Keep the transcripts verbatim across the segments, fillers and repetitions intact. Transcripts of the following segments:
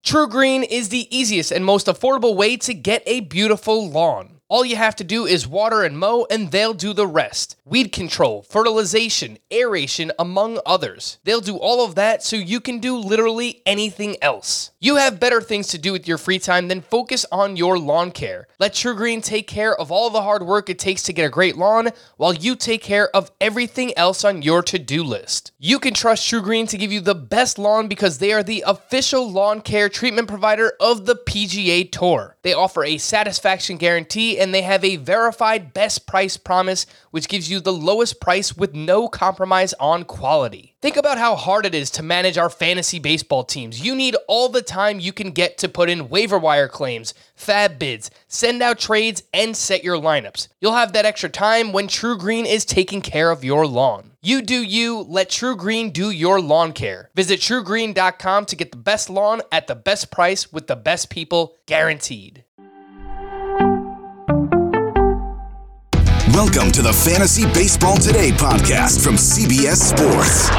TruGreen is the easiest and most affordable way to get a beautiful lawn. All you have to do is water and mow, and they'll do the rest. Weed control, fertilization, aeration, among others. They'll do all of that so you can do literally anything else. You have better things to do with your free time than focus on your lawn care. Let TruGreen take care of all the hard work it takes to get a great lawn, while you take care of everything else on your to-do list. You can trust TruGreen to give you the best lawn because they are the official lawn care treatment provider of the P G A Tour. They offer a satisfaction guarantee, and they have a verified best price promise, which gives you the lowest price with no compromise on quality. Think about how hard it is to manage our fantasy baseball teams. You need all the time you can get to put in waiver wire claims, fab bids, send out trades, and set your lineups. You'll have that extra time when TruGreen is taking care of your lawn. You do you, let TruGreen do your lawn care. Visit True Green dot com to get the best lawn at the best price with the best people, guaranteed. Welcome to the Fantasy Baseball Today podcast from C B S Sports.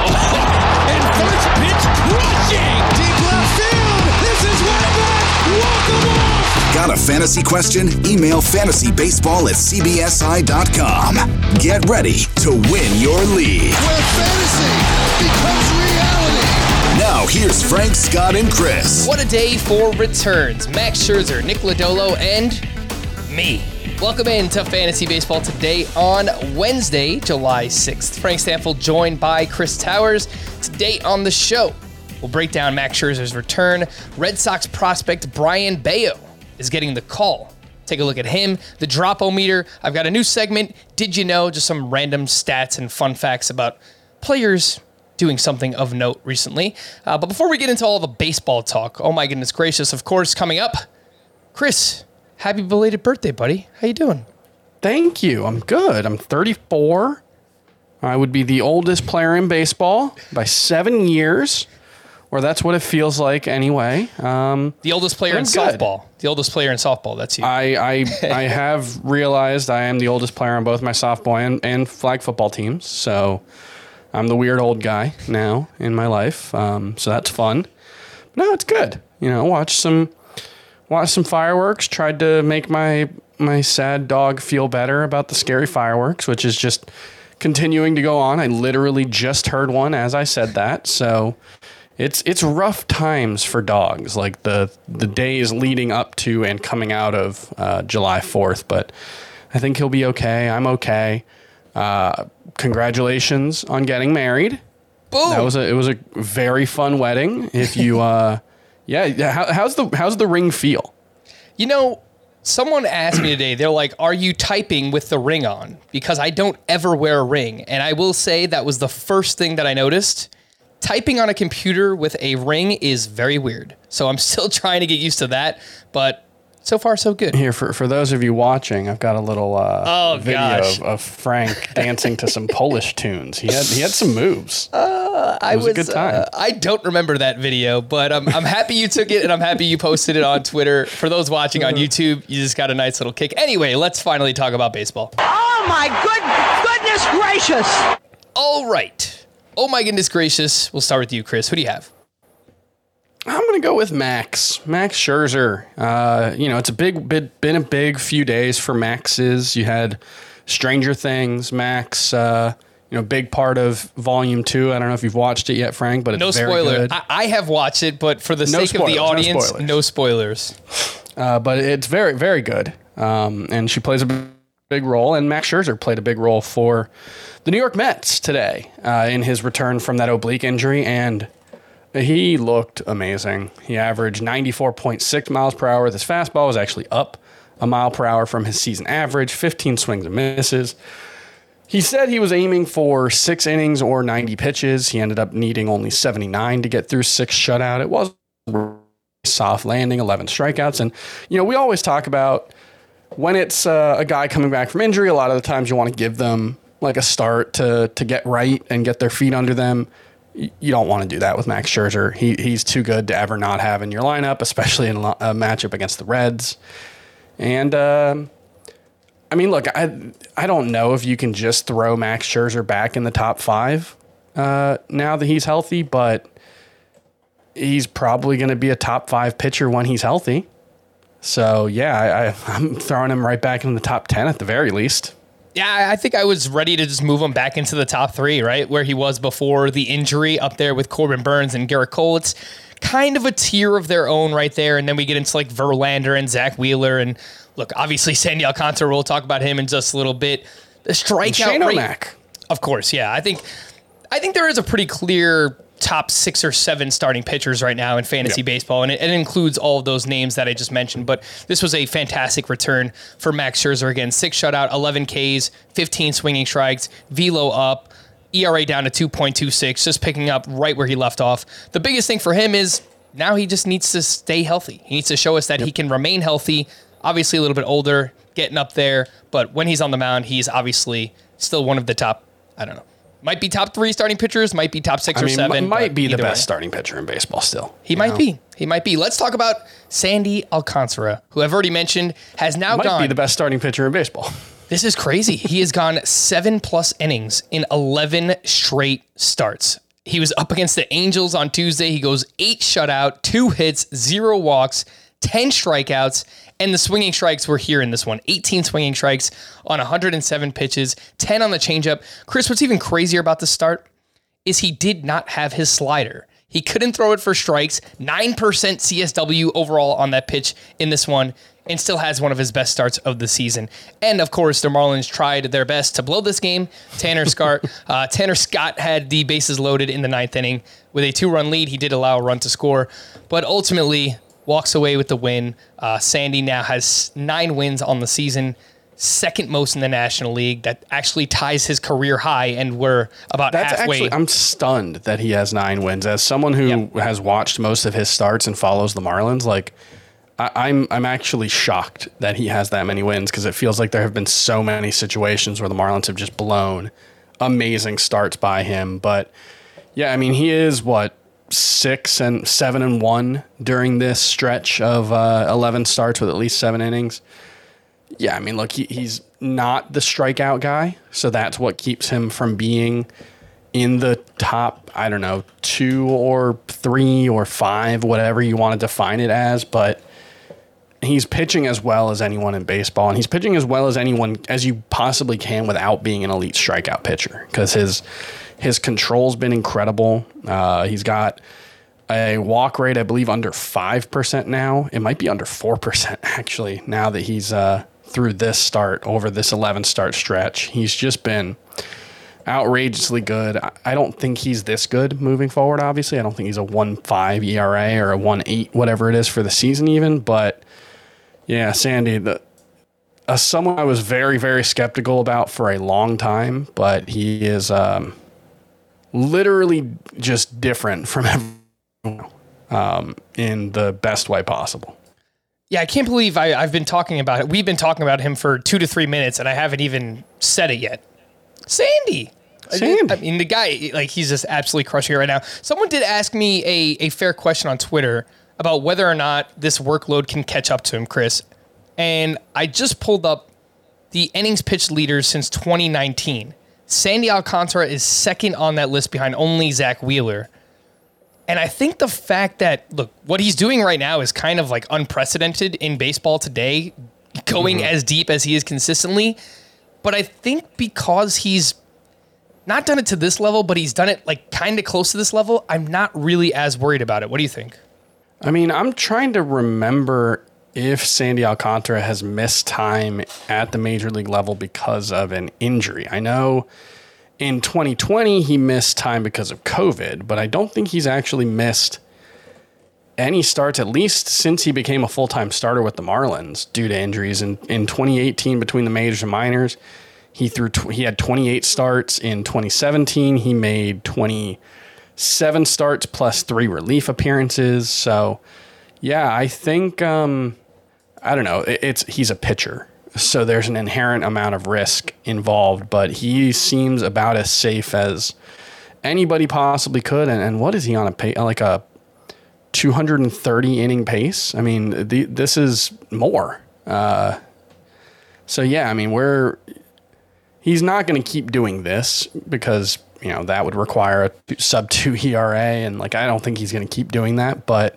And first pitch crushing! Deep left field! This is way back! Walk 'em off! Got a fantasy question? Email fantasy baseball at c b s i dot com. Get ready to win your league. Where fantasy becomes reality. Now here's Frank, Scott, and Chris. What a day for returns. Max Scherzer, Nick Lodolo, and me. Welcome into Fantasy Baseball Today on Wednesday, July sixth. Frank Stanfield joined by Chris Towers. Today on the show, we'll break down Max Scherzer's return. Red Sox prospect Brayan Bello is getting the call. Take a look at him, the drop-o-meter. I've got a new segment, Did You Know? Just some random stats and fun facts about players doing something of note recently. Uh, but before we get into all the baseball talk, oh my goodness gracious, of course, coming up, Chris, happy belated birthday, buddy. How you doing? Thank you. I'm good. I'm thirty-four. I would be the oldest player in baseball by seven years, or that's what it feels like anyway. Um, the oldest player in good. softball. The oldest player in softball. That's you. I I, I have realized I am the oldest player on both my softball and, and flag football teams, so I'm the weird old guy now in my life. Um, so that's fun. But no, it's good. You know, watch some... Watched some fireworks, tried to make my my sad dog feel better about the scary fireworks, which is just continuing to go on. I literally just heard one as I said that. So it's it's rough times for dogs, like the, the days leading up to and coming out of uh, July fourth. But I think he'll be okay. I'm okay. Uh, congratulations on getting married. Boom. That was a, it was a very fun wedding. If you... Uh, Yeah, how, how's the how's the ring feel? You know, someone asked me today, they're like, are you typing with the ring on? Because I don't ever wear a ring. And I will say that was the first thing that I noticed. Typing on a computer with a ring is very weird. So I'm still trying to get used to that. But so far, so good. Here, for, for those of you watching, I've got a little uh, oh, video gosh. of, of Frank dancing to some Polish tunes. He had he had some moves. Uh, I it was, was a good time. Uh, I don't remember that video, but um, I'm happy you took it, and I'm happy you posted it on Twitter. For those watching on YouTube, you just got a nice little kick. Anyway, let's finally talk about baseball. Oh my good goodness gracious! All right. Oh my goodness gracious. We'll start with you, Chris. Who do you have? I'm going to go with Max. Max Scherzer. Uh, you know, it's a big, bit, been a big few days for Max's. You had Stranger Things, Max, uh, you know, big part of Volume two. I don't know if you've watched it yet, Frank, but it's no very spoiler. good. I, I have watched it, but for the No sake of the spoilers, no audience, spoilers. no spoilers. Uh, but it's very, very good. Um, and she plays a big role, and Max Scherzer played a big role for the New York Mets today uh, in his return from that oblique injury, and he looked amazing. He averaged ninety-four point six miles per hour. His fastball was actually up a mile per hour from his season average, fifteen swings and misses. He said he was aiming for six innings or ninety pitches. He ended up needing only seventy-nine to get through six shutout. It was a soft landing, eleven strikeouts. And, you know, we always talk about when it's uh, a guy coming back from injury, a lot of the times you want to give them like a start to to get right and get their feet under them. You don't want to do that with Max Scherzer. He he's too good to ever not have in your lineup, especially in a matchup against the Reds. And um, I mean, look, I I don't know if you can just throw Max Scherzer back in the top five uh, now that he's healthy, but he's probably going to be a top five pitcher when he's healthy. So, yeah, I, I, I'm throwing him right back in the top ten at the very least. Yeah, I think I was ready to just move him back into the top three, right? Where he was before the injury, up there with Corbin Burns and Garrett Cole. It's kind of a tier of their own right there. And then we get into like Verlander and Zach Wheeler. And look, obviously Sandy Alcantara, we'll talk about him in just a little bit. The strikeout rate. O'Mac. Of course, yeah. I think I think there is a pretty clear top six or seven starting pitchers right now in fantasy yep. baseball, and it, it includes all of those names that I just mentioned. But this was a fantastic return for Max Scherzer. Again, six shutout, eleven Ks, fifteen swinging strikes, velo up, E R A down to two point two six, just picking up right where he left off. The biggest thing for him is now he just needs to stay healthy. He needs to show us that yep. he can remain healthy. Obviously a little bit older, getting up there, but when he's on the mound, he's obviously still one of the top, I don't know, might be top three starting pitchers, might be top six I or mean, seven. M- might be the best way. starting pitcher in baseball still. He might know? be. He might be. Let's talk about Sandy Alcantara, who I've already mentioned has now might gone. Might be the best starting pitcher in baseball. This is crazy. He has gone seven plus innings in eleven straight starts. He was up against the Angels on Tuesday. He goes eight shutout, two hits, zero walks, ten strikeouts, and the swinging strikes were here in this one. eighteen swinging strikes on one hundred seven pitches, ten on the changeup. Chris, what's even crazier about this start is he did not have his slider. He couldn't throw it for strikes, nine percent C S W overall on that pitch in this one, and still has one of his best starts of the season. And of course, the Marlins tried their best to blow this game. Tanner Scott, uh, Tanner Scott had the bases loaded in the ninth inning with a two-run lead. He did allow a run to score, but ultimately walks away with the win. Uh, Sandy now has nine wins on the season, second most in the National League. That actually ties his career high, and we're about That's halfway. Actually, I'm stunned that he has nine wins. As someone who yep. has watched most of his starts and follows the Marlins, like I, I'm, I'm actually shocked that he has that many wins, because it feels like there have been so many situations where the Marlins have just blown amazing starts by him. But yeah, I mean, he is what. six and seven and one during this stretch of uh, eleven starts with at least seven innings. Yeah, I mean, look, he, he's not the strikeout guy, so that's what keeps him from being in the top, I don't know, two or three or five, whatever you want to define it as. But he's pitching as well as anyone in baseball, and he's pitching as well as anyone as you possibly can without being an elite strikeout pitcher, because his His control's been incredible. Uh, he's got a walk rate, I believe, under five percent now. It might be under four percent, actually, now that he's uh, through this start, over this eleven-start stretch. He's just been outrageously good. I don't think he's this good moving forward, obviously. I don't think he's a one point five E R A or a one point eight, whatever it is for the season even. But, yeah, Sandy, the uh, someone I was very, very skeptical about for a long time, but he is... Um, literally just different from everyone um, in the best way possible. Yeah, I can't believe I, I've been talking about it. We've been talking about him for two to three minutes, and I haven't even said it yet. Sandy. Sandy. I mean, the guy, like, he's just absolutely crushing it right now. Someone did ask me a, a fair question on Twitter about whether or not this workload can catch up to him, Chris. And I just pulled up the innings pitched leaders since twenty nineteen. Sandy Alcantara is second on that list behind only Zach Wheeler. And I think the fact that, look, what he's doing right now is kind of like unprecedented in baseball today, going mm-hmm. as deep as he is consistently. But I think because he's not done it to this level, but he's done it like kind of close to this level, I'm not really as worried about it. What do you think? I mean, I'm trying to remember if Sandy Alcantara has missed time at the major league level because of an injury. I know in twenty twenty he missed time because of COVID, but I don't think he's actually missed any starts, at least since he became a full-time starter with the Marlins, due to injuries. In, in twenty eighteen, between the majors and minors, he threw tw- he had twenty-eight starts. In twenty seventeen, he made twenty-seven starts plus three relief appearances. So, yeah, I think... Um, I don't know. It's he's a pitcher, so there's an inherent amount of risk involved, but he seems about as safe as anybody possibly could. And, and what is he on a pace, like a two hundred thirty inning pace? I mean, the, this is more. Uh, so yeah, I mean, we're he's not going to keep doing this because you know, that would require a sub two E R A. And like, I don't think he's going to keep doing that, but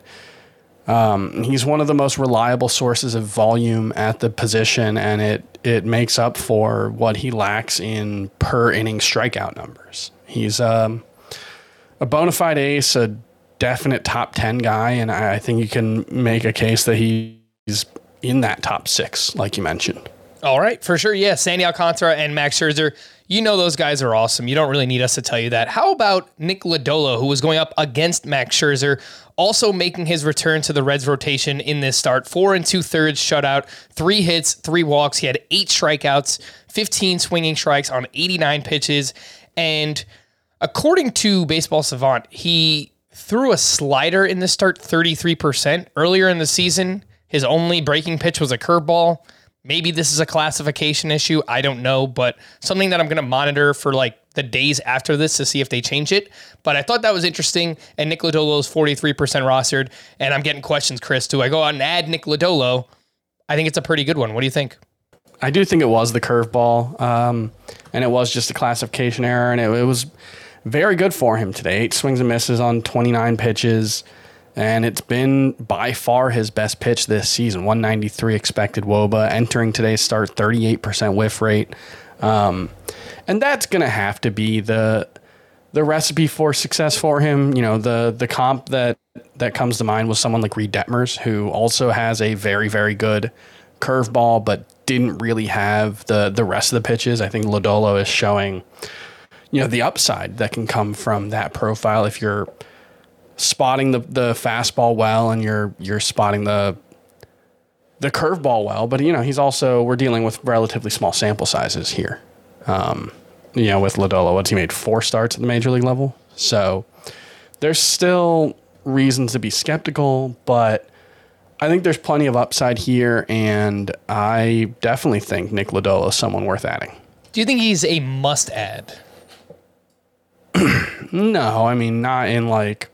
um, he's one of the most reliable sources of volume at the position. And it, it makes up for what he lacks in per inning strikeout numbers. He's um, a bona fide ace, a definite top ten guy. And I, I think you can make a case that he's in that top six, like you mentioned. All right, for sure. Yeah, Sandy Alcantara and Max Scherzer. You know those guys are awesome. You don't really need us to tell you that. How about Nick Lodolo, who was going up against Max Scherzer, also making his return to the Reds rotation in this start? Four and two thirds shutout, three hits, three walks. He had eight strikeouts, fifteen swinging strikes on eighty-nine pitches. And according to Baseball Savant, he threw a slider in this start thirty-three percent. Earlier in the season, his only breaking pitch was a curveball. Maybe this is a classification issue. I don't know, but something that I'm going to monitor for like the days after this to see if they change it. But I thought that was interesting. And Nick Lodolo is forty-three percent rostered. And I'm getting questions, Chris. Do I go out and add Nick Lodolo? I think it's a pretty good one. What do you think? I do think it was the curveball. Um, and it was just a classification error. And it, it was very good for him today. Eight swings and misses on twenty-nine pitches. And it's been by far his best pitch this season. one ninety-three expected W O B A. Entering today's start, thirty-eight percent whiff rate. Um, and that's going to have to be the the recipe for success for him. You know, the the comp that, that comes to mind was someone like Reed Detmers, who also has a very, very good curveball, but didn't really have the, the rest of the pitches. I think Lodolo is showing, you know, the upside that can come from that profile if you're spotting the, the fastball well and you're you're spotting the the curveball well. But, you know, he's also, we're dealing with relatively small sample sizes here. Um, you know, with Lodolo, what's he made? Four starts at the major league level. So there's still reasons to be skeptical, but I think there's plenty of upside here, and I definitely think Nick Lodolo is someone worth adding. Do you think he's a must add? No, I mean, not in like,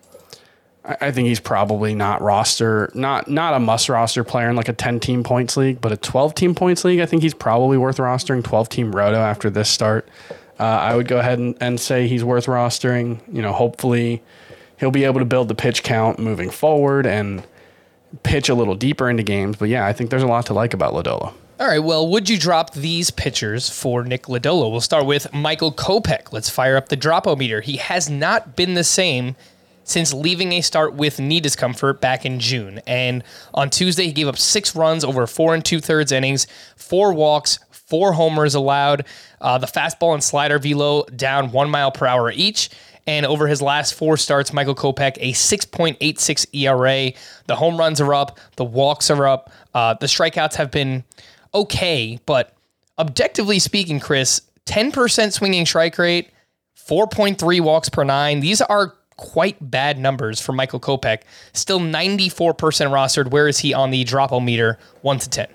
I think he's probably not roster, not not a must roster player in like a ten-team points league, but a twelve-team points league, I think he's probably worth rostering. twelve-team roto after this start. Uh, I would go ahead and, and say he's worth rostering. You know, hopefully he'll be able to build the pitch count moving forward and pitch a little deeper into games. But yeah, I think there's a lot to like about Lodolo. All right, well, would you drop these pitchers for Nick Lodolo? We'll start with Michael Kopech. Let's fire up the drop-o-meter. He has not been the same since leaving a start with knee discomfort back in June. And on Tuesday, he gave up six runs over four and two-thirds innings, four walks, four homers allowed. Uh, the fastball and slider velo down one mile per hour each. And over his last four starts, Michael Kopech, a six point eight six E R A. The home runs are up. The walks are up. Uh, the strikeouts have been okay, but objectively speaking, Chris, ten percent swinging strike rate, four point three walks per nine. These are quite bad numbers for Michael Kopech. Still ninety-four percent rostered. Where is he on the drop-o-meter, one to ten?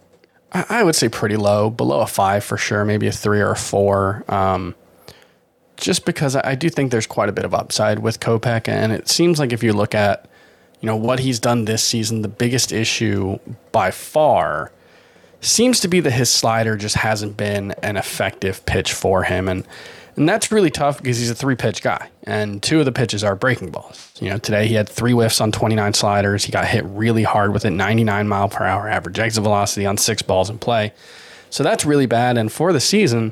I would say pretty low, below a five for sure, maybe a three or a four. Um, just because I do think there's quite a bit of upside with Kopech, and it seems like if you look at, you know, what he's done this season, the biggest issue by far seems to be that his slider just hasn't been an effective pitch for him. And and that's really tough because he's a three-pitch guy, and two of the pitches are breaking balls. You know, today he had three whiffs on twenty-nine sliders. He got hit really hard with a ninety-nine mile per hour average exit velocity on six balls in play. So that's really bad. And for the season,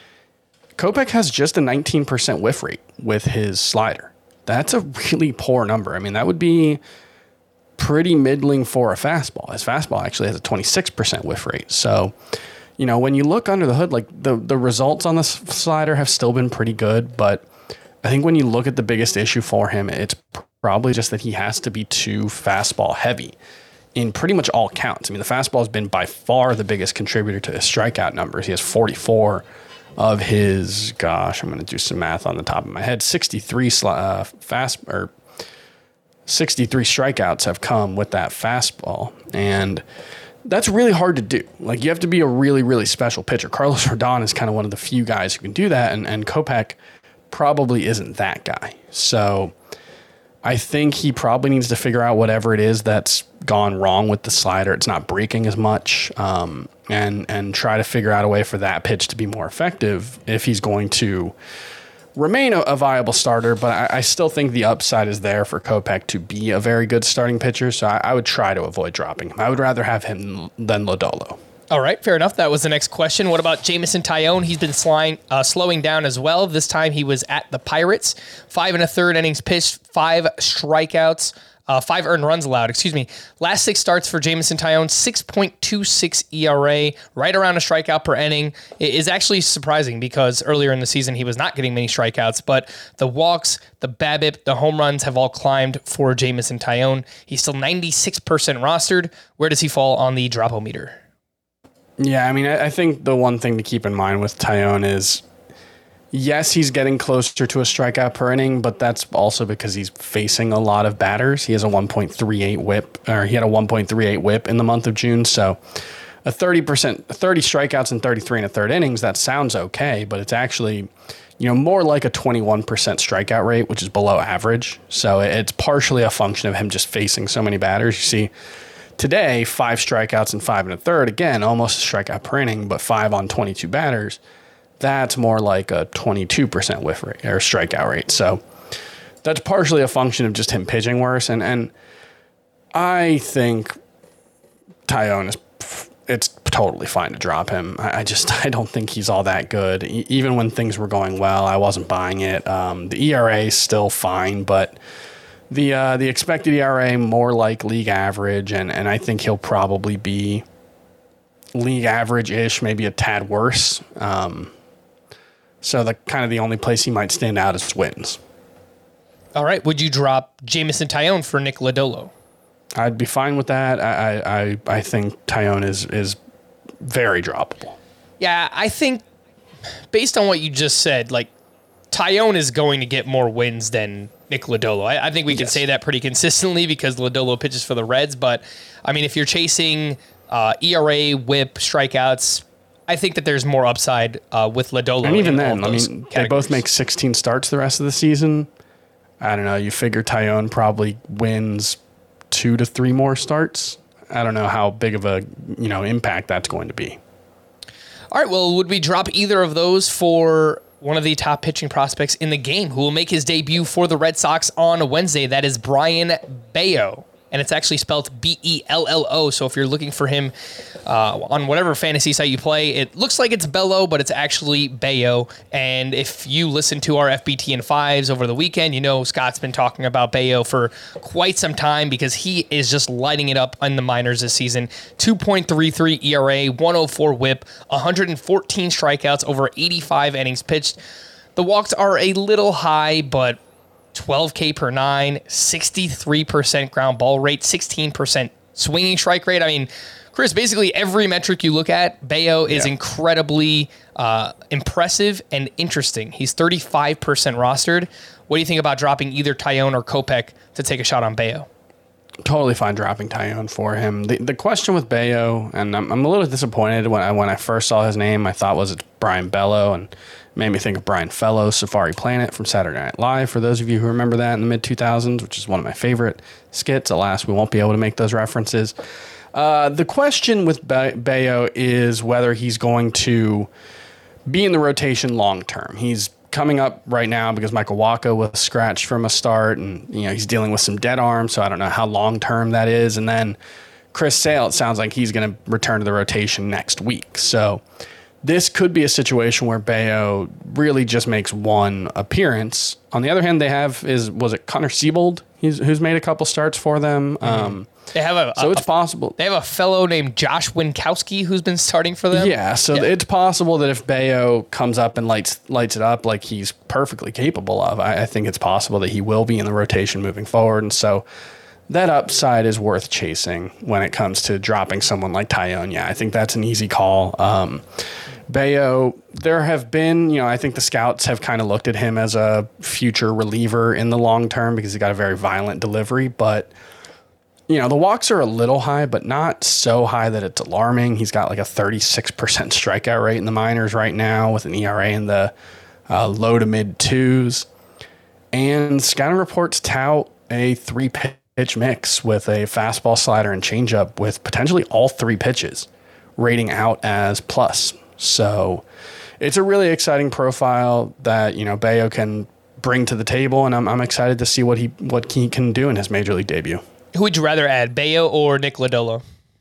Kopech has just a nineteen percent whiff rate with his slider. That's a really poor number. I mean, that would be pretty middling for a fastball. His fastball actually has a twenty-six percent whiff rate. So, you know, when you look under the hood, like the, the results on the slider have still been pretty good, but I think when you look at the biggest issue for him, it's probably just that he has to be too fastball heavy in pretty much all counts. I mean, the fastball has been by far the biggest contributor to his strikeout numbers. He has forty-four of his, gosh, I'm going to do some math on the top of my head, sixty-three uh, fast or sixty-three strikeouts have come with that fastball. And that's really hard to do. Like, you have to be a really, really special pitcher. Carlos Rodon is kind of one of the few guys who can do that, and, and Kopech probably isn't that guy. So I think he probably needs to figure out whatever it is that's gone wrong with the slider. It's not breaking as much, um, and and try to figure out a way for that pitch to be more effective if he's going to remain a, a viable starter, but I, I still think the upside is there for Kopech to be a very good starting pitcher, so I, I would try to avoid dropping him. I would rather have him than Lodolo. All right, fair enough. That was the next question. What about Jameson Taillon? He's been slowing, uh, slowing down as well. This time he was at the Pirates. Five and a third innings pitched, five strikeouts, uh, five earned runs allowed, excuse me. Last six starts for Jameson Taillon, six point two six E R A, right around a strikeout per inning. It is actually surprising because earlier in the season he was not getting many strikeouts, but the walks, the BABIP, the home runs have all climbed for Jameson Taillon. He's still ninety-six percent rostered. Where does he fall on the drop-o-meter? Yeah, I mean, I, I think the one thing to keep in mind with Taillon is, yes, he's getting closer to a strikeout per inning, but that's also because he's facing a lot of batters. He has a one point three eight whip, or he had a one point three eight whip in the month of June. So a thirty percent, thirty strikeouts and thirty-three and a third innings, that sounds okay, but it's actually, you know, more like a twenty-one percent strikeout rate, which is below average. So it's partially a function of him just facing so many batters. You see, today, five strikeouts and five and a third. Again, almost a strikeout per inning, but five on twenty-two batters. That's more like a twenty-two percent whiff rate or strikeout rate. So that's partially a function of just him pitching worse. And and I think Taillon is it's totally fine to drop him. I, I just I don't think he's all that good. E- even when things were going well, I wasn't buying it. Um, the E R A is still fine, but The uh, the expected E R A more like league average, and, and I think he'll probably be league average-ish, maybe a tad worse. Um, so the kind of the only place he might stand out is wins. All right, would you drop Jameson Taillon for Nick Lodolo? I'd be fine with that. I I, I think Taillon is is very droppable. Yeah, I think based on what you just said, like Taillon is going to get more wins than Nick Lodolo. I, I think we can yes. say that pretty consistently because Lodolo pitches for the Reds. But, I mean, if you're chasing uh, E R A, whip, strikeouts, I think that there's more upside uh, with Lodolo. And even in then, all I those mean, categories. they both make sixteen starts the rest of the season. I don't know. You figure Taillon probably wins two to three more starts. I don't know how big of a, you know, impact that's going to be. All right, well, would we drop either of those for one of the top pitching prospects in the game who will make his debut for the Red Sox on Wednesday? That is Brayan Bello. And it's actually spelled B E L L O. So if you're looking for him uh, on whatever fantasy site you play, it looks like it's Bello, but it's actually Bello. And if you listen to our F B T and fives over the weekend, you know Scott's been talking about Bello for quite some time because he is just lighting it up in the minors this season. two point three three E R A, one oh four whip, one hundred fourteen strikeouts, over eighty-five innings pitched. The walks are a little high, but twelve K per nine, sixty-three percent ground ball rate, sixteen percent swinging strike rate. I mean, Chris, basically every metric you look at, Bello is Yeah. incredibly uh, impressive and interesting. He's thirty-five percent rostered. What do you think about dropping either Taillon or Kopech to take a shot on Bello? Totally fine dropping Taillon for him. The the question with Bello, and I'm, I'm a little disappointed when I when I first saw his name, I thought was it Brayan Bello, and made me think of Brian Fellows, Safari Planet from Saturday Night Live, for those of you who remember that in the mid two thousands, which is one of my favorite skits. Alas, we won't be able to make those references. Uh, the question with Be- Bello is whether he's going to be in the rotation long term. He's coming up right now because Michael Wacha was scratched from a start, and you know he's dealing with some dead arm, so I don't know how long term that is. And then Chris Sale, it sounds like he's going to return to the rotation next week. So this could be a situation where Bello really just makes one appearance. On the other hand, they have is was it Connor Siebold he's, who's made a couple starts for them. Um, They have a so a- it's possible. They have a fellow named Josh Winkowski who's been starting for them. Yeah, so Yeah. it's possible that if Bello comes up and lights lights it up like he's perfectly capable of, I, I think it's possible that he will be in the rotation moving forward. And so that upside is worth chasing when it comes to dropping someone like Taillon. Yeah, I think that's an easy call. Um, Bello, there have been, you know, I think the scouts have kind of looked at him as a future reliever in the long term because he's got a very violent delivery, but you know, the walks are a little high, but not so high that it's alarming. He's got like a thirty-six percent strikeout rate in the minors right now with an E R A in the uh, low to mid twos. And scouting reports tout a three pitch mix with a fastball, slider, and changeup with potentially all three pitches rating out as plus. So it's a really exciting profile that, you know, Bello can bring to the table, and I'm I'm excited to see what he what he can do in his major league debut. Who would you rather add, Bello or Nick Lodolo?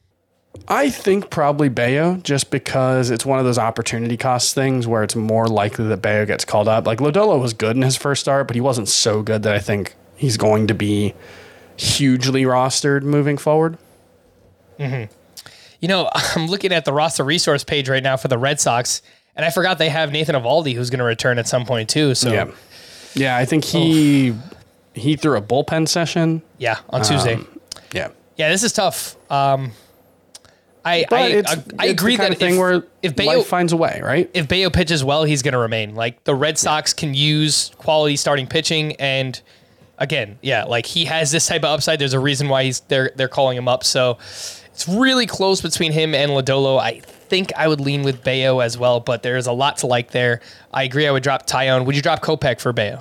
I think probably Bello, just because it's one of those opportunity cost things where it's more likely that Bello gets called up. Like, Lodolo was good in his first start, but he wasn't so good that I think he's going to be hugely rostered moving forward. Mm-hmm. You know, I'm looking at the roster resource page right now for the Red Sox, and I forgot they have Nathan Eovaldi, who's going to return at some point too. So yeah, yeah, I think he oh. he threw a bullpen session. Yeah, on Tuesday. Um, yeah, yeah, this is tough. Um, I but I, it's, I, I it's agree the kind that of thing if, where if Bello life finds a way, right? If Bello pitches well, he's going to remain. Like, the Red Sox can use quality starting pitching, and again, yeah, like, he has this type of upside. There's a reason why he's they're they're calling him up. So it's really close between him and Lodolo. I think I would lean with Bello as well, but there's a lot to like there. I agree. I would drop Taillon. Would you drop Kopech for Bello?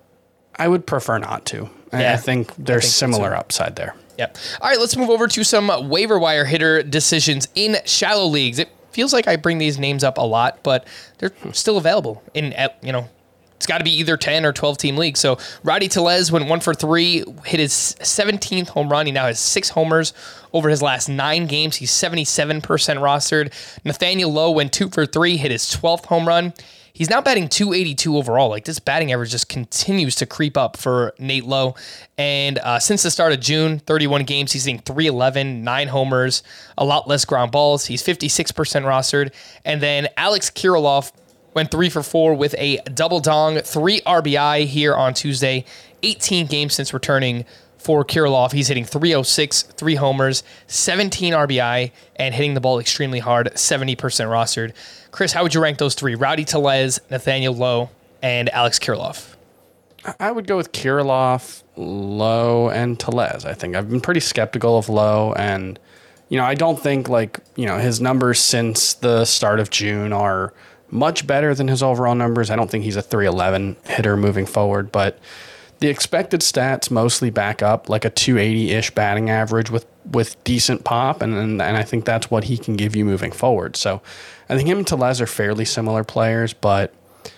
I would prefer not to. Yeah, I think there's I think similar so. upside there. Yep. All right, let's move over to some waiver wire hitter decisions in shallow leagues. It feels like I bring these names up a lot, but they're still available in, you know, it's got to be either ten or twelve team leagues. So Rowdy Tellez went one for three, hit his seventeenth home run. He now has six homers over his last nine games. He's seventy-seven percent rostered. Nathaniel Lowe went two for three, hit his twelfth home run. He's now batting two eighty-two overall. Like, this batting average just continues to creep up for Nate Lowe. And uh, since the start of June, thirty-one games, he's hitting three eleven, nine homers, a lot less ground balls. He's fifty-six percent rostered. And then Alex Kirilloff went three for four with a double dong, three R B I here on Tuesday. eighteen games since returning for Kirilloff. He's hitting three oh six, three homers, seventeen R B I, and hitting the ball extremely hard, seventy percent rostered. Chris, how would you rank those three? Rowdy Tellez, Nathaniel Lowe, and Alex Kirilloff. I would go with Kirilloff, Lowe, and Tellez. I think I've been pretty skeptical of Lowe, and you know, I don't think, like, you know, his numbers since the start of June are much better than his overall numbers. I don't think he's a three eleven hitter moving forward, but the expected stats mostly back up like a two eighty-ish batting average with, with decent pop, and, and and I think that's what he can give you moving forward. So I think him and Tellez are fairly similar players, but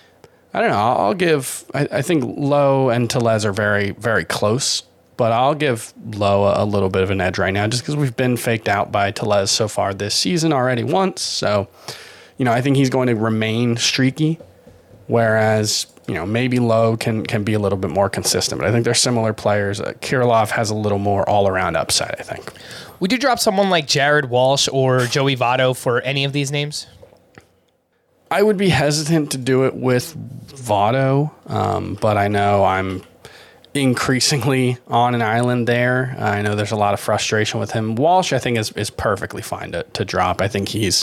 I don't know. I'll, I'll give, I, I think Lowe and Tellez are very, very close, but I'll give Lowe a, a little bit of an edge right now just because we've been faked out by Tellez so far this season already once. So, you know, I think he's going to remain streaky, whereas, you know, maybe Lowe can, can be a little bit more consistent, but I think they're similar players. Uh, Kirilloff has a little more all-around upside, I think. Would you drop someone like Jared Walsh or Joey Votto for any of these names? I would be hesitant to do it with Votto, um, but I know I'm increasingly on an island there. I know there's a lot of frustration with him. Walsh, I think, is, is perfectly fine to, to drop. I think he's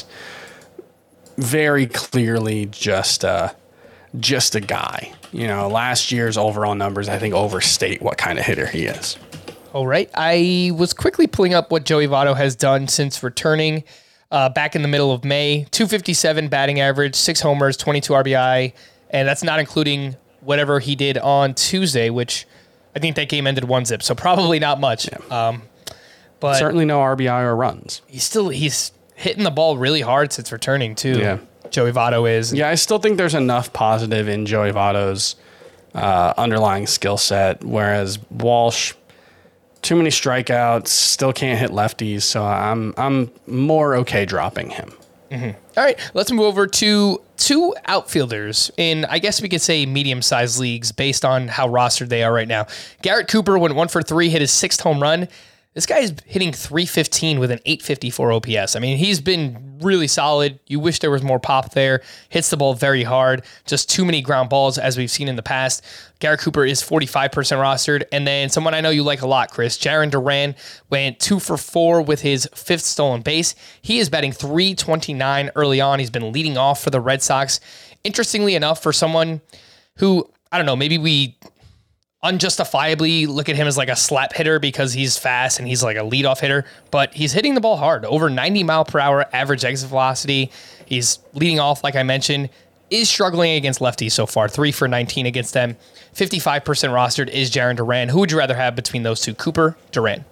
very clearly just a, just a guy. You know, last year's overall numbers, I think, overstate what kind of hitter he is. All right. I was quickly pulling up what Joey Votto has done since returning uh, back in the middle of May. two fifty-seven batting average, six homers, twenty-two R B I, and that's not including whatever he did on Tuesday, which I think that game ended one zip, so probably not much. Yeah. Um, but certainly no R B I or runs. He's still he's hitting the ball really hard since returning too. Yeah. Joey Votto is. Yeah, I still think there's enough positive in Joey Votto's uh, underlying skill set, whereas Walsh, too many strikeouts, still can't hit lefties, so I'm I'm more okay dropping him. Mm-hmm. All right, let's move over to two outfielders in, I guess we could say, medium-sized leagues based on how rostered they are right now. Garrett Cooper went one for three, hit his sixth home run. This guy's hitting three fifteen with an eight fifty-four O P S. I mean, he's been really solid. You wish there was more pop there. Hits the ball very hard. Just too many ground balls, as we've seen in the past. Garrett Cooper is forty-five percent rostered. And then someone I know you like a lot, Chris, Jarren Duran went two for four with his fifth stolen base. He is batting three twenty-nine early on. He's been leading off for the Red Sox. Interestingly enough, for someone who, I don't know, maybe we unjustifiably look at him as like a slap hitter because he's fast and he's like a leadoff hitter, but he's hitting the ball hard. Over ninety mile per hour average exit velocity. He's leading off, like I mentioned, is struggling against lefties so far. Three for nineteen against them. fifty-five percent rostered is Jarren Duran. Who would you rather have between those two? Cooper, Duran?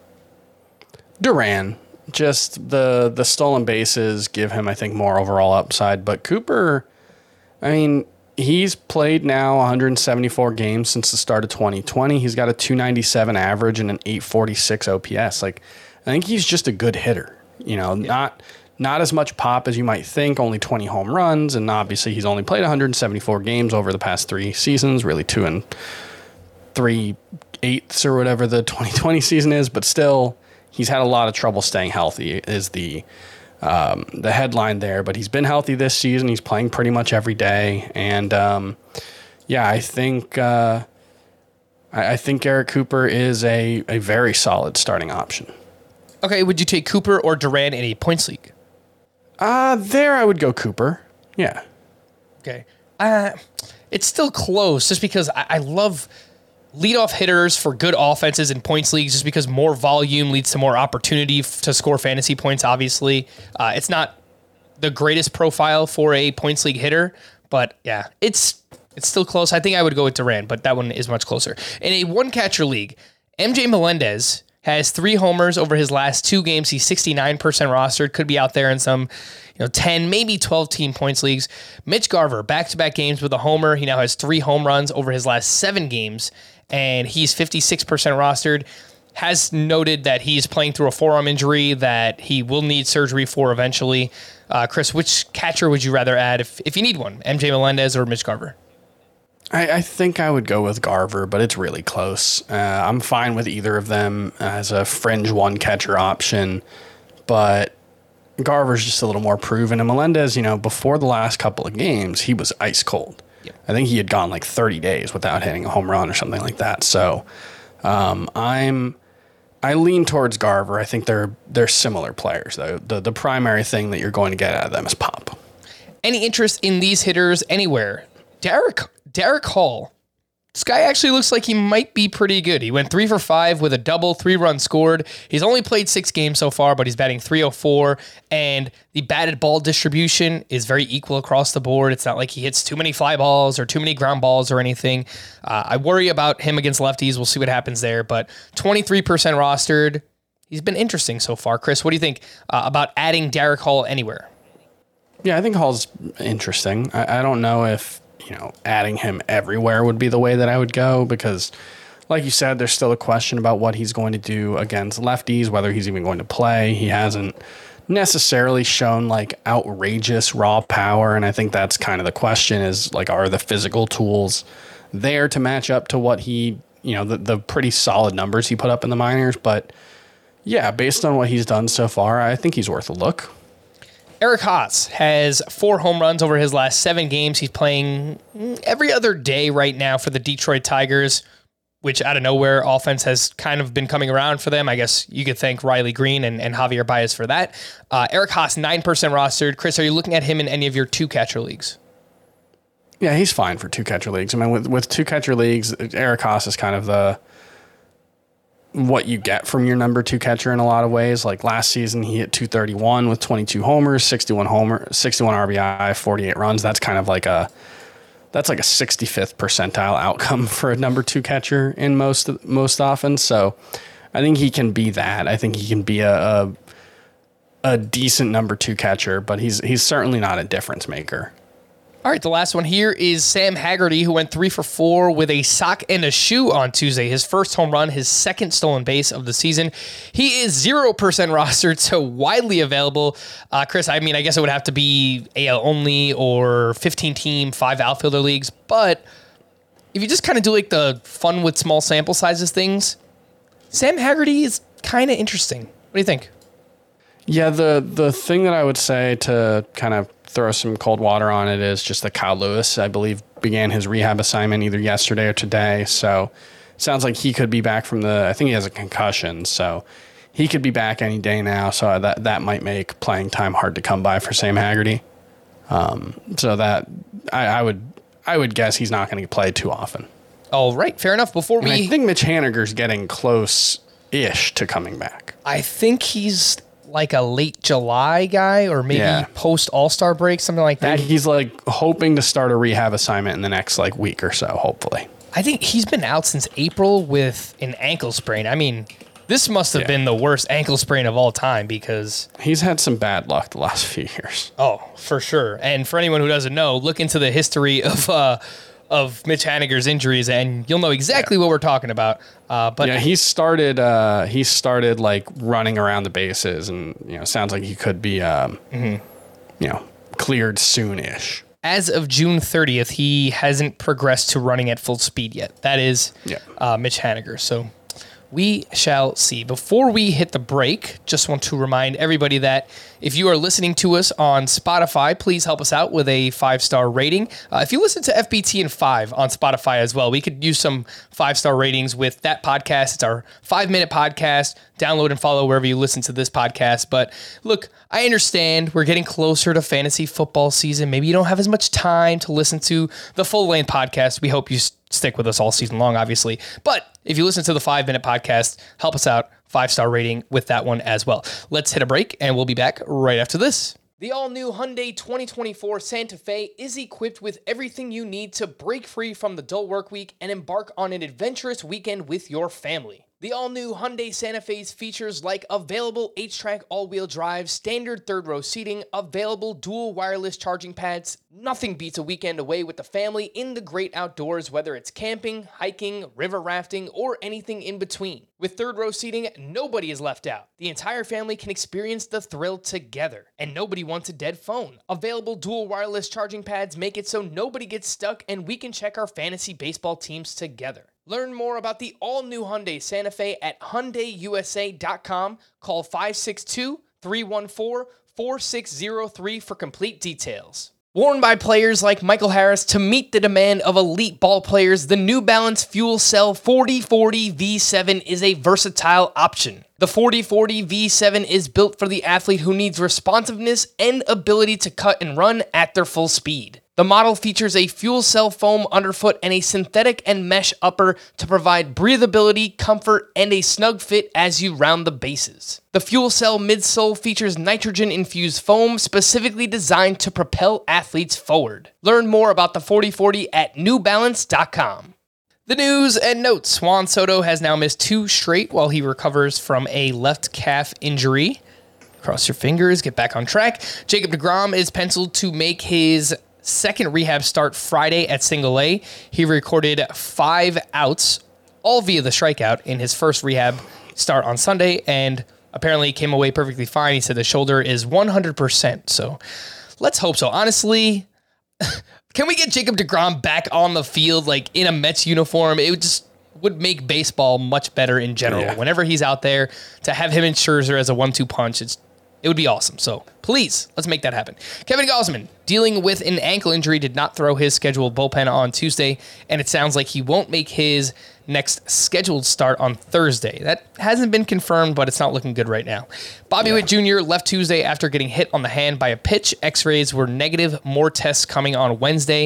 Duran. Just the the stolen bases give him, I think, more overall upside, but Cooper, I mean, he's played now one hundred seventy-four games since the start of twenty twenty. He's got a two ninety-seven average and an eight forty-six O P S. Like, I think he's just a good hitter. You know, yeah. not not as much pop as you might think, only twenty home runs, and obviously he's only played one hundred seventy-four games over the past three seasons, really two and three eighths or whatever the twenty twenty season is, but still, he's had a lot of trouble staying healthy is the um, the headline there. But he's been healthy this season. He's playing pretty much every day, and um, yeah, I think uh, I, I think Garrett Cooper is a a very solid starting option. Okay, would you take Cooper or Duran in a points league? Uh, there I would go Cooper. Yeah. Okay. Uh, it's still close just because I, I love leadoff hitters for good offenses in points leagues just because more volume leads to more opportunity f- to score fantasy points, obviously. Uh, it's not the greatest profile for a points league hitter, but yeah, it's it's still close. I think I would go with Duran, but that one is much closer. In a one-catcher league, M J Melendez has three homers over his last two games. He's sixty-nine percent rostered. Could be out there in some, you know, ten, maybe twelve team points leagues. Mitch Garver, back-to-back games with a homer. He now has three home runs over his last seven games, and he's fifty-six percent rostered. Has noted that he's playing through a forearm injury that he will need surgery for eventually. Uh, Chris, which catcher would you rather add if, if you need one? M J Melendez or Mitch Garver? I, I think I would go with Garver, but it's really close. Uh, I'm fine with either of them as a fringe one catcher option, but Garver's just a little more proven. And Melendez, you know, before the last couple of games, he was ice cold. Yep. I think he had gone like thirty days without hitting a home run or something like that. So um, I'm I lean towards Garver. I think they're they're similar players though. The the primary thing that you're going to get out of them is pop. Any interest in these hitters anywhere? Derek Derek Hall. This guy actually looks like he might be pretty good. He went three for five with a double, three runs scored. He's only played six games so far, but he's batting three oh four, and the batted ball distribution is very equal across the board. It's not like he hits too many fly balls or too many ground balls or anything. Uh, I worry about him against lefties. We'll see what happens there, but twenty-three percent rostered. He's been interesting so far. Chris, what do you think uh, about adding Derek Hall anywhere? Yeah, I think Hall's interesting. I, I don't know if you know, adding him everywhere would be the way that I would go because, like you said, there's still a question about what he's going to do against lefties, whether he's even going to play. He hasn't necessarily shown, like, outrageous raw power, and I think that's kind of the question is, like, are the physical tools there to match up to what he, you know, the, the pretty solid numbers he put up in the minors? But, yeah, based on what he's done so far, I think he's worth a look. Eric Haas has four home runs over his last seven games. He's playing every other day right now for the Detroit Tigers, which out of nowhere, offense has kind of been coming around for them. I guess you could thank Riley Green and, and Javier Baez for that. Uh, Eric Haas, nine percent rostered. Chris, are you looking at him in any of your two-catcher leagues? Yeah, he's fine for two-catcher leagues. I mean, with, with two-catcher leagues, Eric Haas is kind of the what you get from your number two catcher in a lot of ways. Like last season, he hit two thirty-one with twenty-two homers, sixty-one homer, sixty-one R B I, forty-eight runs. That's kind of like a that's like a sixty-fifth percentile outcome for a number two catcher in most most often. So I think he can be that. I think he can be a a, a decent number two catcher, but he's he's certainly not a difference maker. All right, the last one here is Sam Haggerty, who went three for four with a sock and a shoe on Tuesday. His first home run, his second stolen base of the season. He is zero percent rostered, so widely available. Uh, Chris, I mean, I guess it would have to be A L only or fifteen-team, five outfielder leagues. But if you just kind of do like the fun with small sample sizes things, Sam Haggerty is kind of interesting. What do you think? Yeah, the the thing that I would say to kind of throw some cold water on it is just that Kyle Lewis, I believe, began his rehab assignment either yesterday or today. So it sounds like he could be back from the, I think he has a concussion. So he could be back any day now. So that, that might make playing time hard to come by for Sam Haggerty. Um, so that I, I would I would guess he's not going to play too often. All right, fair enough. Before we, and I think Mitch Haniger's getting close-ish to coming back. I think he's like a late July guy or maybe yeah. post All-Star break, something like that. He's like hoping to start a rehab assignment in the next like week or so, hopefully. I think he's been out since April with an ankle sprain. I mean, This must have Yeah. been the worst ankle sprain of all time because He's had some bad luck the last few years. oh, for sure. And for anyone who doesn't know, look into the history of uh, of Mitch Haniger's injuries, and you'll know exactly yeah. what we're talking about. Uh, but yeah, he started. Uh, he started like running around the bases, and you know, sounds like he could be, um, mm-hmm. you know, cleared soon-ish. As of June thirtieth, he hasn't progressed to running at full speed yet. That is yeah. uh, Mitch Haniger. So we shall see. Before we hit the break, just want to remind everybody that if you are listening to us on Spotify, please help us out with a five-star rating. Uh, if you listen to F B T and five on Spotify as well, we could use some five-star ratings with that podcast. It's our five-minute podcast. Download and follow wherever you listen to this podcast. But look, I understand we're getting closer to fantasy football season. Maybe you don't have as much time to listen to the full-length podcast. We hope you stick with us all season long, obviously. But if you listen to the five-minute podcast, help us out. Five-star rating with that one as well. Let's hit a break, and we'll be back right after this. The all-new Hyundai twenty twenty-four Santa Fe is equipped with everything you need to break free from the dull work week and embark on an adventurous weekend with your family. The all-new Hyundai Santa Fe's features like available H-Track all-wheel drive, standard third-row seating, available dual wireless charging pads. Nothing beats a weekend away with the family in the great outdoors, whether it's camping, hiking, river rafting, or anything in between. With third-row seating, nobody is left out. The entire family can experience the thrill together, and nobody wants a dead phone. Available dual wireless charging pads make it so nobody gets stuck, and we can check our fantasy baseball teams together. Learn more about the all-new Hyundai Santa Fe at Hyundai U S A dot com. Call five six two, three one four, four six zero three for complete details. Worn by players like Michael Harris to meet the demand of elite ball players, the New Balance Fuel Cell forty forty V seven is a versatile option. The forty forty V seven is built for the athlete who needs responsiveness and ability to cut and run at their full speed. The model features a fuel cell foam underfoot and a synthetic and mesh upper to provide breathability, comfort, and a snug fit as you round the bases. The fuel cell midsole features nitrogen-infused foam specifically designed to propel athletes forward. Learn more about the forty forty at new balance dot com. The news and notes. Juan Soto has now missed two straight while he recovers from a left calf injury. Cross your fingers, get back on track. Jacob deGrom is penciled to make his second rehab start Friday at Single A. He recorded five outs, all via the strikeout, in his first rehab start on Sunday, and apparently came away perfectly fine. He said the shoulder is one hundred percent, so let's hope so. Honestly, can we get Jacob deGrom back on the field, like in a Mets uniform? It would just would make baseball much better in general. Yeah. Whenever he's out there, to have him and Scherzer as a one two punch, it's It would be awesome. So please, let's make that happen. Kevin Gausman, dealing with an ankle injury, did not throw his scheduled bullpen on Tuesday, and it sounds like he won't make his next scheduled start on Thursday. That hasn't been confirmed, but it's not looking good right now. Bobby yeah. Witt Junior left Tuesday after getting hit on the hand by a pitch. X-rays were negative. More tests coming on Wednesday.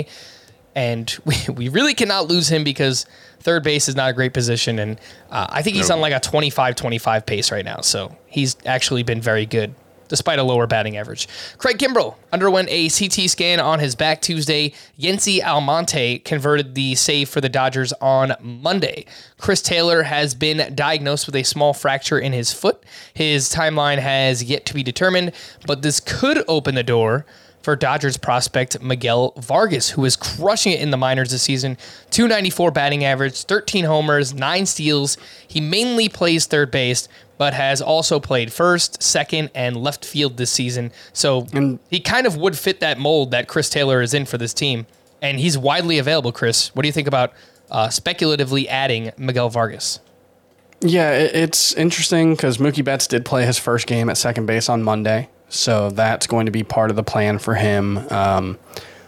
And we, we really cannot lose him because third base is not a great position. And uh, I think he's no. on like a twenty-five twenty-five pace right now. So he's actually been very good, despite a lower batting average. Craig Kimbrell underwent a C T scan on his back Tuesday. Yency Almonte converted the save for the Dodgers on Monday. Chris Taylor has been diagnosed with a small fracture in his foot. His timeline has yet to be determined, but this could open the door for Dodgers prospect Miguel Vargas, who is crushing it in the minors this season. two ninety-four batting average, thirteen homers, nine steals. He mainly plays third base, but has also played first, second, and left field this season. So and he kind of would fit that mold that Chris Taylor is in for this team. And he's widely available, Chris. What do you think about uh, speculatively adding Miguel Vargas? Yeah, it's interesting because Mookie Betts did play his first game at second base on Monday. So that's going to be part of the plan for him. Um,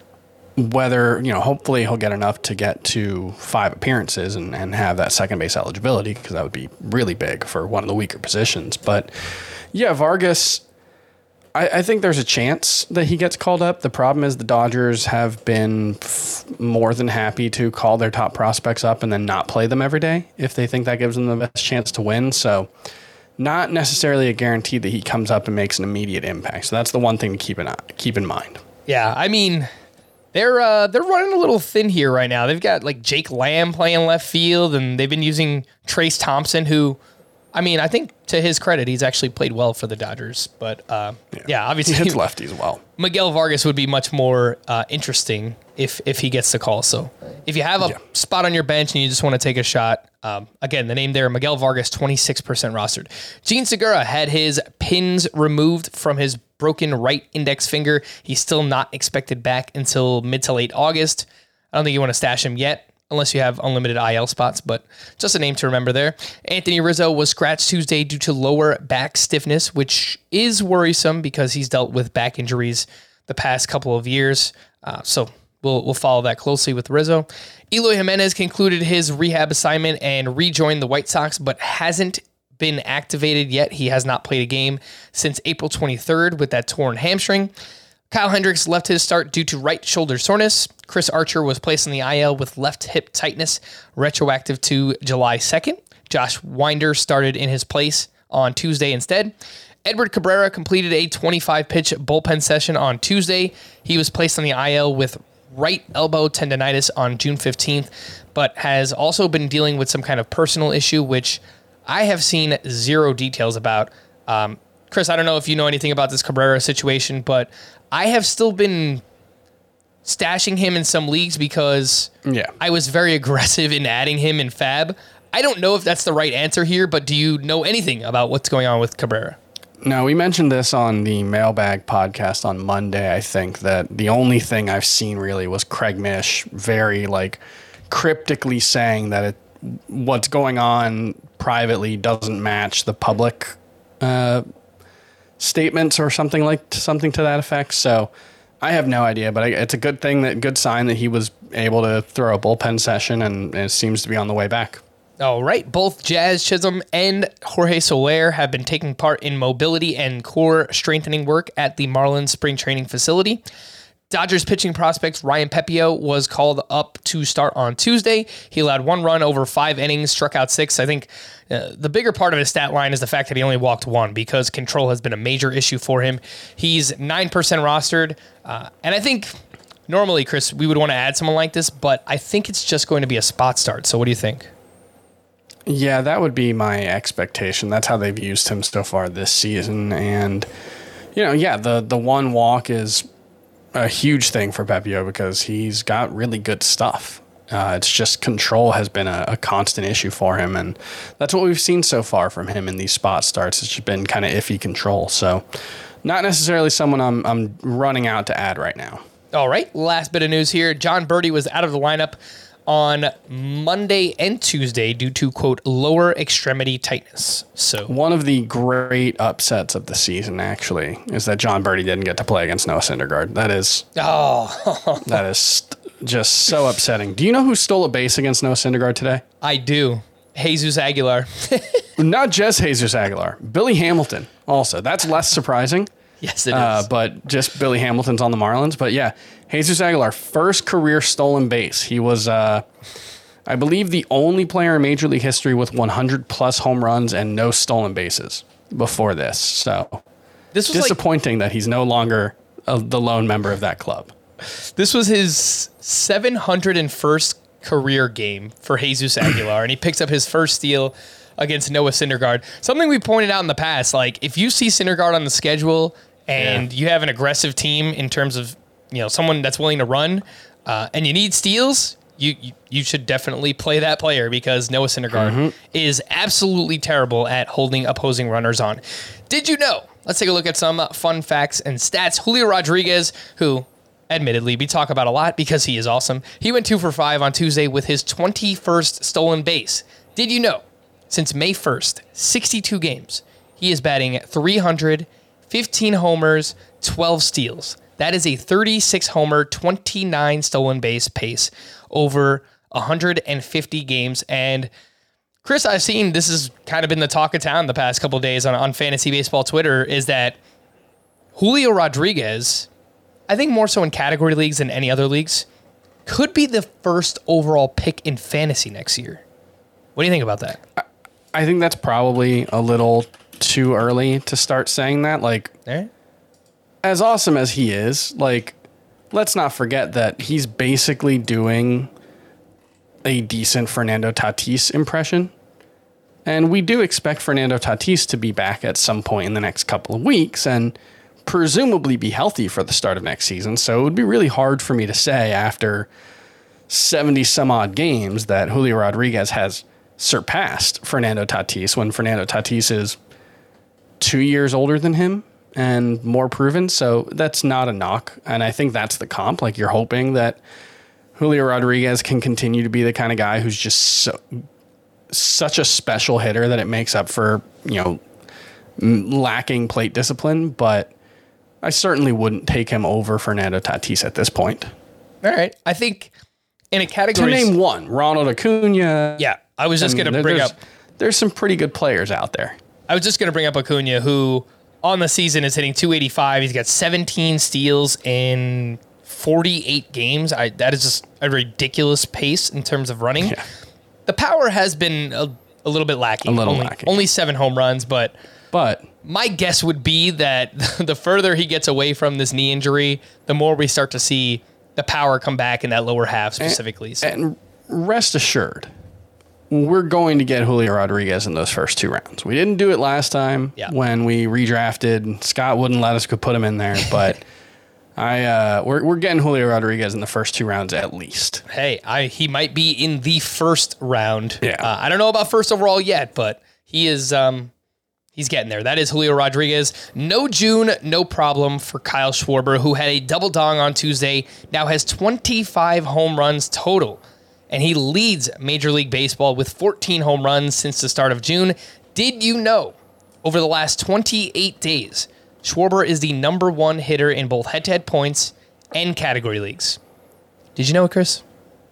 whether, you know, hopefully he'll get enough to get to five appearances and, and have that second base eligibility, because that would be really big for one of the weaker positions. But yeah, Vargas, I, I think there's a chance that he gets called up. The problem is the Dodgers have been f- more than happy to call their top prospects up and then not play them every day if they think that gives them the best chance to win. So not necessarily a guarantee that he comes up and makes an immediate impact. So that's the one thing to keep an eye, keep in mind. Yeah, I mean, they're uh, they're running a little thin here right now. They've got like Jake Lamb playing left field, and they've been using Trace Thompson, who I mean, I think to his credit, he's actually played well for the Dodgers. But uh, yeah. yeah, obviously he hits lefties well. Miguel Vargas would be much more uh, interesting if if he gets the call. So if you have a yeah. spot on your bench and you just want to take a shot, um, again, the name there, Miguel Vargas, twenty-six percent rostered. Jean Segura had his pins removed from his broken right index finger. He's still not expected back until mid to late August. I don't think you want to stash him yet, unless you have unlimited I L spots, but just a name to remember there. Anthony Rizzo was scratched Tuesday due to lower back stiffness, which is worrisome because he's dealt with back injuries the past couple of years. Uh, so we'll we'll follow that closely with Rizzo. Eloy Jimenez concluded his rehab assignment and rejoined the White Sox, but hasn't been activated yet. He has not played a game since April twenty-third with that torn hamstring. Kyle Hendricks left his start due to right shoulder soreness. Chris Archer was placed on the I L with left hip tightness, retroactive to July second. Josh Winder started in his place on Tuesday instead. Edward Cabrera completed a twenty-five pitch bullpen session on Tuesday. He was placed on the I L with right elbow tendonitis on June fifteenth, but has also been dealing with some kind of personal issue, which I have seen zero details about. Um, Chris, I don't know if you know anything about this Cabrera situation, but I have still been stashing him in some leagues because yeah. I was very aggressive in adding him in Fab. I don't know if that's the right answer here, but do you know anything about what's going on with Cabrera? No, we mentioned this on the Mailbag podcast on Monday. I think that the only thing I've seen really was Craig Mish very like cryptically saying that it, what's going on privately doesn't match the public uh, statements or something like something to that effect. So I have no idea, but I, it's a good thing, that good sign that he was able to throw a bullpen session, and it seems to be on the way back. All right. Both Jazz Chisholm and Jorge Soler have been taking part in mobility and core strengthening work at the Marlins spring training facility. Dodgers pitching prospect Ryan Pepiot was called up to start on Tuesday. He allowed one run over five innings, struck out six. I think uh, the bigger part of his stat line is the fact that he only walked one because control has been a major issue for him. He's nine percent rostered. Uh, and I think normally, Chris, we would want to add someone like this, but I think it's just going to be a spot start. So what do you think? Yeah, that would be my expectation. That's how they've used him so far this season. And, you know, yeah, the, the one walk is a huge thing for Pepiot because he's got really good stuff. Uh, it's just control has been a, a constant issue for him, and that's what we've seen so far from him in these spot starts. It's just been kind of iffy control. So not necessarily someone I'm I'm running out to add right now. All right, last bit of news here. Jon Berti was out of the lineup on Monday and Tuesday due to, quote, lower extremity tightness. So one of the great upsets of the season, actually, is that Jon Berti didn't get to play against Noah Syndergaard. That is, oh, that is just so upsetting. Do you know who stole a base against Noah Syndergaard today? I do. Jesus Aguilar. Not just Jesus Aguilar. Billy Hamilton also. That's less surprising. Yes, it uh, is. But just Billy Hamilton's on the Marlins. But yeah, Jesus Aguilar, first career stolen base. He was, uh, I believe, the only player in Major League history with one hundred plus home runs and no stolen bases before this. So this was disappointing like, that he's no longer a, the lone member of that club. This was his seven hundred first career game for Jesus Aguilar, and he picks up his first steal against Noah Syndergaard. Something we pointed out in the past, like if you see Syndergaard on the schedule and yeah. you have an aggressive team in terms of, you know, someone that's willing to run uh, and you need steals, you, you you should definitely play that player because Noah Syndergaard mm-hmm. is absolutely terrible at holding opposing runners on. Did you know? Let's take a look at some fun facts and stats. Julio Rodriguez, who admittedly we talk about a lot because he is awesome, he went two for five on Tuesday with his twenty-first stolen base. Did you know? Since May first, sixty-two games, he is batting three hundred, fifteen homers, twelve steals. That is a thirty-six homer, twenty-nine stolen base pace over one hundred fifty games. And Chris, I've seen this has kind of been the talk of town the past couple of days on, on Fantasy Baseball Twitter, is that Julio Rodriguez, I think more so in category leagues than any other leagues, could be the first overall pick in fantasy next year. What do you think about that? I, I think that's probably a little too early to start saying that. Like, eh? as awesome as he is, like, let's not forget that he's basically doing a decent Fernando Tatis impression. And we do expect Fernando Tatis to be back at some point in the next couple of weeks and presumably be healthy for the start of next season. So it would be really hard for me to say after seventy some odd games that Julio Rodriguez has surpassed Fernando Tatis when Fernando Tatis is two years older than him and more proven. So that's not a knock. And I think that's the comp. Like, you're hoping that Julio Rodriguez can continue to be the kind of guy who's just so, such a special hitter that it makes up for, you know, lacking plate discipline. But I certainly wouldn't take him over Fernando Tatis at this point. All right. I think in a category... To name one, Ronald Acuna. Yeah, I was just going to bring there's, up... There's some pretty good players out there. I was just going to bring up Acuna, who on the season is hitting two eighty-five. He's got seventeen steals in forty-eight games. I, that is just a ridiculous pace in terms of running. Yeah. The power has been a, a little bit lacking. A little only, lacking. Only seven home runs, but... But... My guess would be that the further he gets away from this knee injury, the more we start to see the power come back in that lower half specifically. And, so. and rest assured, we're going to get Julio Rodriguez in those first two rounds. We didn't do it last time yeah. when we redrafted. Scott wouldn't let us go put him in there, but I uh, we're we're getting Julio Rodriguez in the first two rounds at least. Hey, I he might be in the first round. Yeah. Uh, I don't know about first overall yet, but he is. Um, He's getting there. That is Julio Rodriguez. No June, no problem for Kyle Schwarber, who had a double dong on Tuesday, now has twenty-five home runs total. And he leads Major League Baseball with fourteen home runs since the start of June. Did you know, over the last twenty-eight days, Schwarber is the number one hitter in both head-to-head points and category leagues? Did you know it, Chris?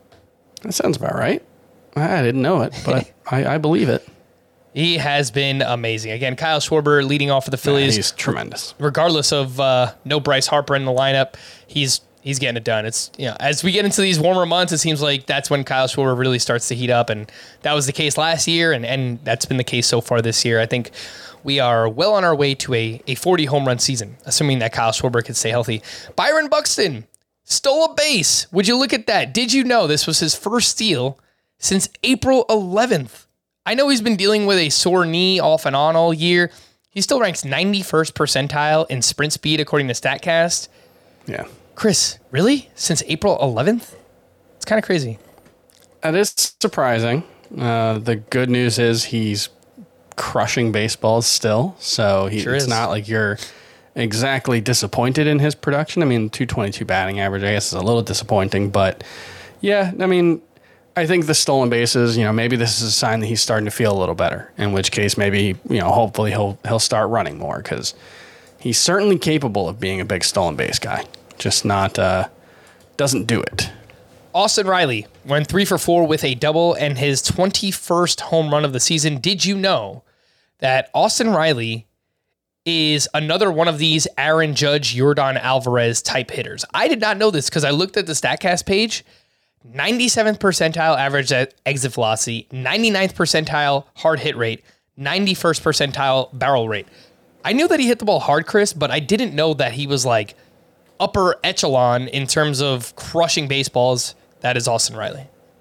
That sounds about right. I didn't know it, but I, I believe it. He has been amazing. Again, Kyle Schwarber leading off for the Phillies. Yeah, he's tremendous. Regardless of uh, no Bryce Harper in the lineup, he's he's getting it done. It's you know, as we get into these warmer months, it seems like that's when Kyle Schwarber really starts to heat up, and that was the case last year, and, and that's been the case so far this year. I think we are well on our way to a, a forty home run season, assuming that Kyle Schwarber can stay healthy. Byron Buxton stole a base. Would you look at that? Did you know this was his first steal since April eleventh? I know he's been dealing with a sore knee off and on all year. He still ranks ninety-first percentile in sprint speed, according to StatCast. Yeah. Chris, really? Since April eleventh? It's kind of crazy. That is surprising. Uh, the good news is he's crushing baseballs still. So he, Sure it's is. not like you're exactly disappointed in his production. I mean, two twenty-two batting average, I guess, is a little disappointing. But yeah, I mean... I think the stolen bases, you know, maybe this is a sign that he's starting to feel a little better, in which case maybe, you know, hopefully he'll he'll start running more because he's certainly capable of being a big stolen base guy, just not, uh, doesn't do it. Austin Riley went three for four with a double and his twenty-first home run of the season. Did you know that Austin Riley is another one of these Aaron Judge, Yordan Alvarez type hitters? I did not know this because I looked at the StatCast page. ninety-seventh percentile average exit velocity, ninety-ninth percentile hard hit rate, ninety-first percentile barrel rate. I knew that he hit the ball hard, Chris, but I didn't know that he was like upper echelon in terms of crushing baseballs. That is Austin Riley.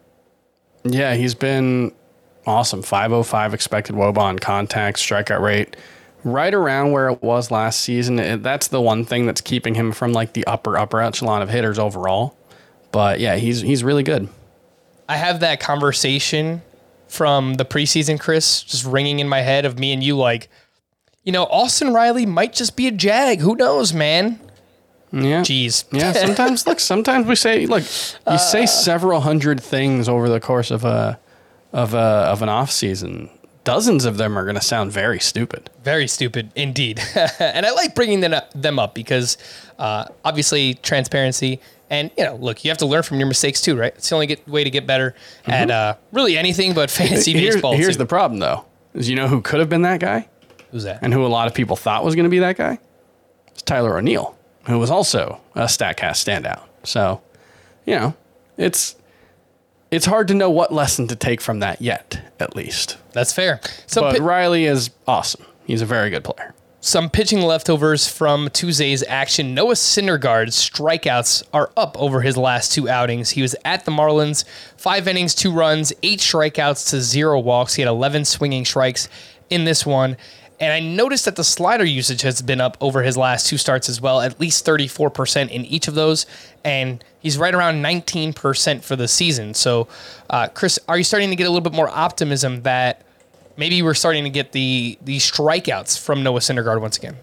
Yeah, he's been awesome. five oh five expected W O B A on contact, strikeout rate, right around where it was last season. It, that's the one thing that's keeping him from like the upper, upper echelon of hitters overall. But yeah, he's he's really good. I have that conversation from the preseason, Chris, just ringing in my head of me and you like, you know, Austin Riley might just be a Jag. Who knows, man? Yeah. Jeez. Yeah, sometimes, look, sometimes we say, look, you uh, say several hundred things over the course of a of a of an off season. Dozens of them are going to sound very stupid. Very stupid, indeed. And I like bringing them up, them up because uh, obviously transparency. And, you know, look, you have to learn from your mistakes too, right? It's the only get, way to get better mm-hmm. at uh, really anything but fantasy here's, baseball. Here's too. the problem, though, is you know who could have been that guy? Who's that? And who a lot of people thought was going to be that guy? It's Tyler O'Neill, who was also a StatCast standout. So, you know, it's it's hard to know what lesson to take from that yet, at least. That's fair. So but P- Riley is awesome. He's a very good player. some pitching leftovers from Tuesday's action. Noah Syndergaard's strikeouts are up over his last two outings. He was at the Marlins, five innings, two runs, eight strikeouts to zero walks. He had eleven swinging strikes in this one. And I noticed that the slider usage has been up over his last two starts as well, at least thirty-four percent in each of those. And he's right around nineteen percent for the season. So, uh, Chris, are you starting to get a little bit more optimism that maybe we're starting to get the the strikeouts from Noah Syndergaard once again?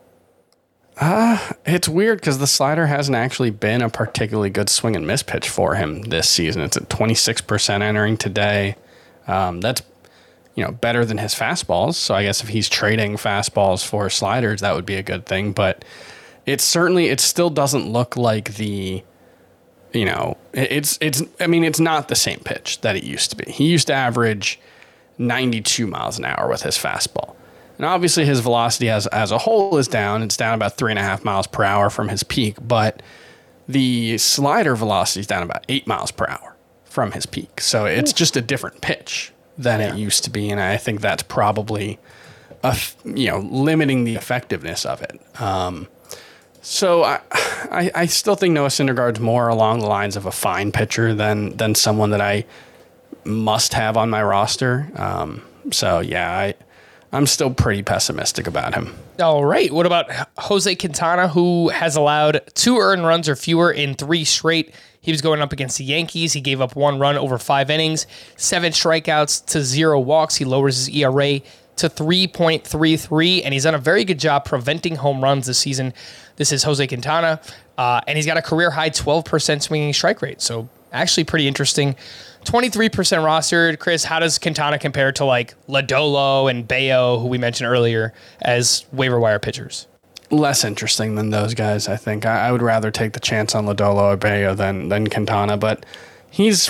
Uh, it's weird because the slider hasn't actually been a particularly good swing and miss pitch for him this season. It's at twenty-six percent entering today. Um, that's, you know, better than his fastballs. So I guess if he's trading fastballs for sliders, that would be a good thing. But it's certainly, it still doesn't look like the, you know, it's, it's, I mean, it's not the same pitch that it used to be. He used to average ninety-two miles an hour with his fastball. And obviously his velocity as, as a whole is down. It's down about three and a half miles per hour from his peak, but the slider velocity is down about eight miles per hour from his peak. So it's Ooh. just a different pitch than yeah. it used to be. And I think that's probably, a, you know, limiting the effectiveness of it. Um, so I, I, I still think Noah Syndergaard's more along the lines of a fine pitcher than, than someone that I must have on my roster. Um, so yeah, I, I'm still pretty pessimistic about him. All right. What about Jose Quintana, who has allowed two earned runs or fewer in three straight? He was going up against the Yankees. He gave up one run over five innings, seven strikeouts to zero walks. He lowers his E R A to three point three three, and he's done a very good job preventing home runs this season. This is Jose Quintana, uh, and he's got a career-high twelve percent swinging strike rate, so actually pretty interesting. twenty-three percent rostered. Chris, how does Quintana compare to like Lodolo and Bayo, who we mentioned earlier, as waiver wire pitchers? Less interesting than those guys, I think. I, I would rather take the chance on Lodolo or Bayo than, than Quintana, but he's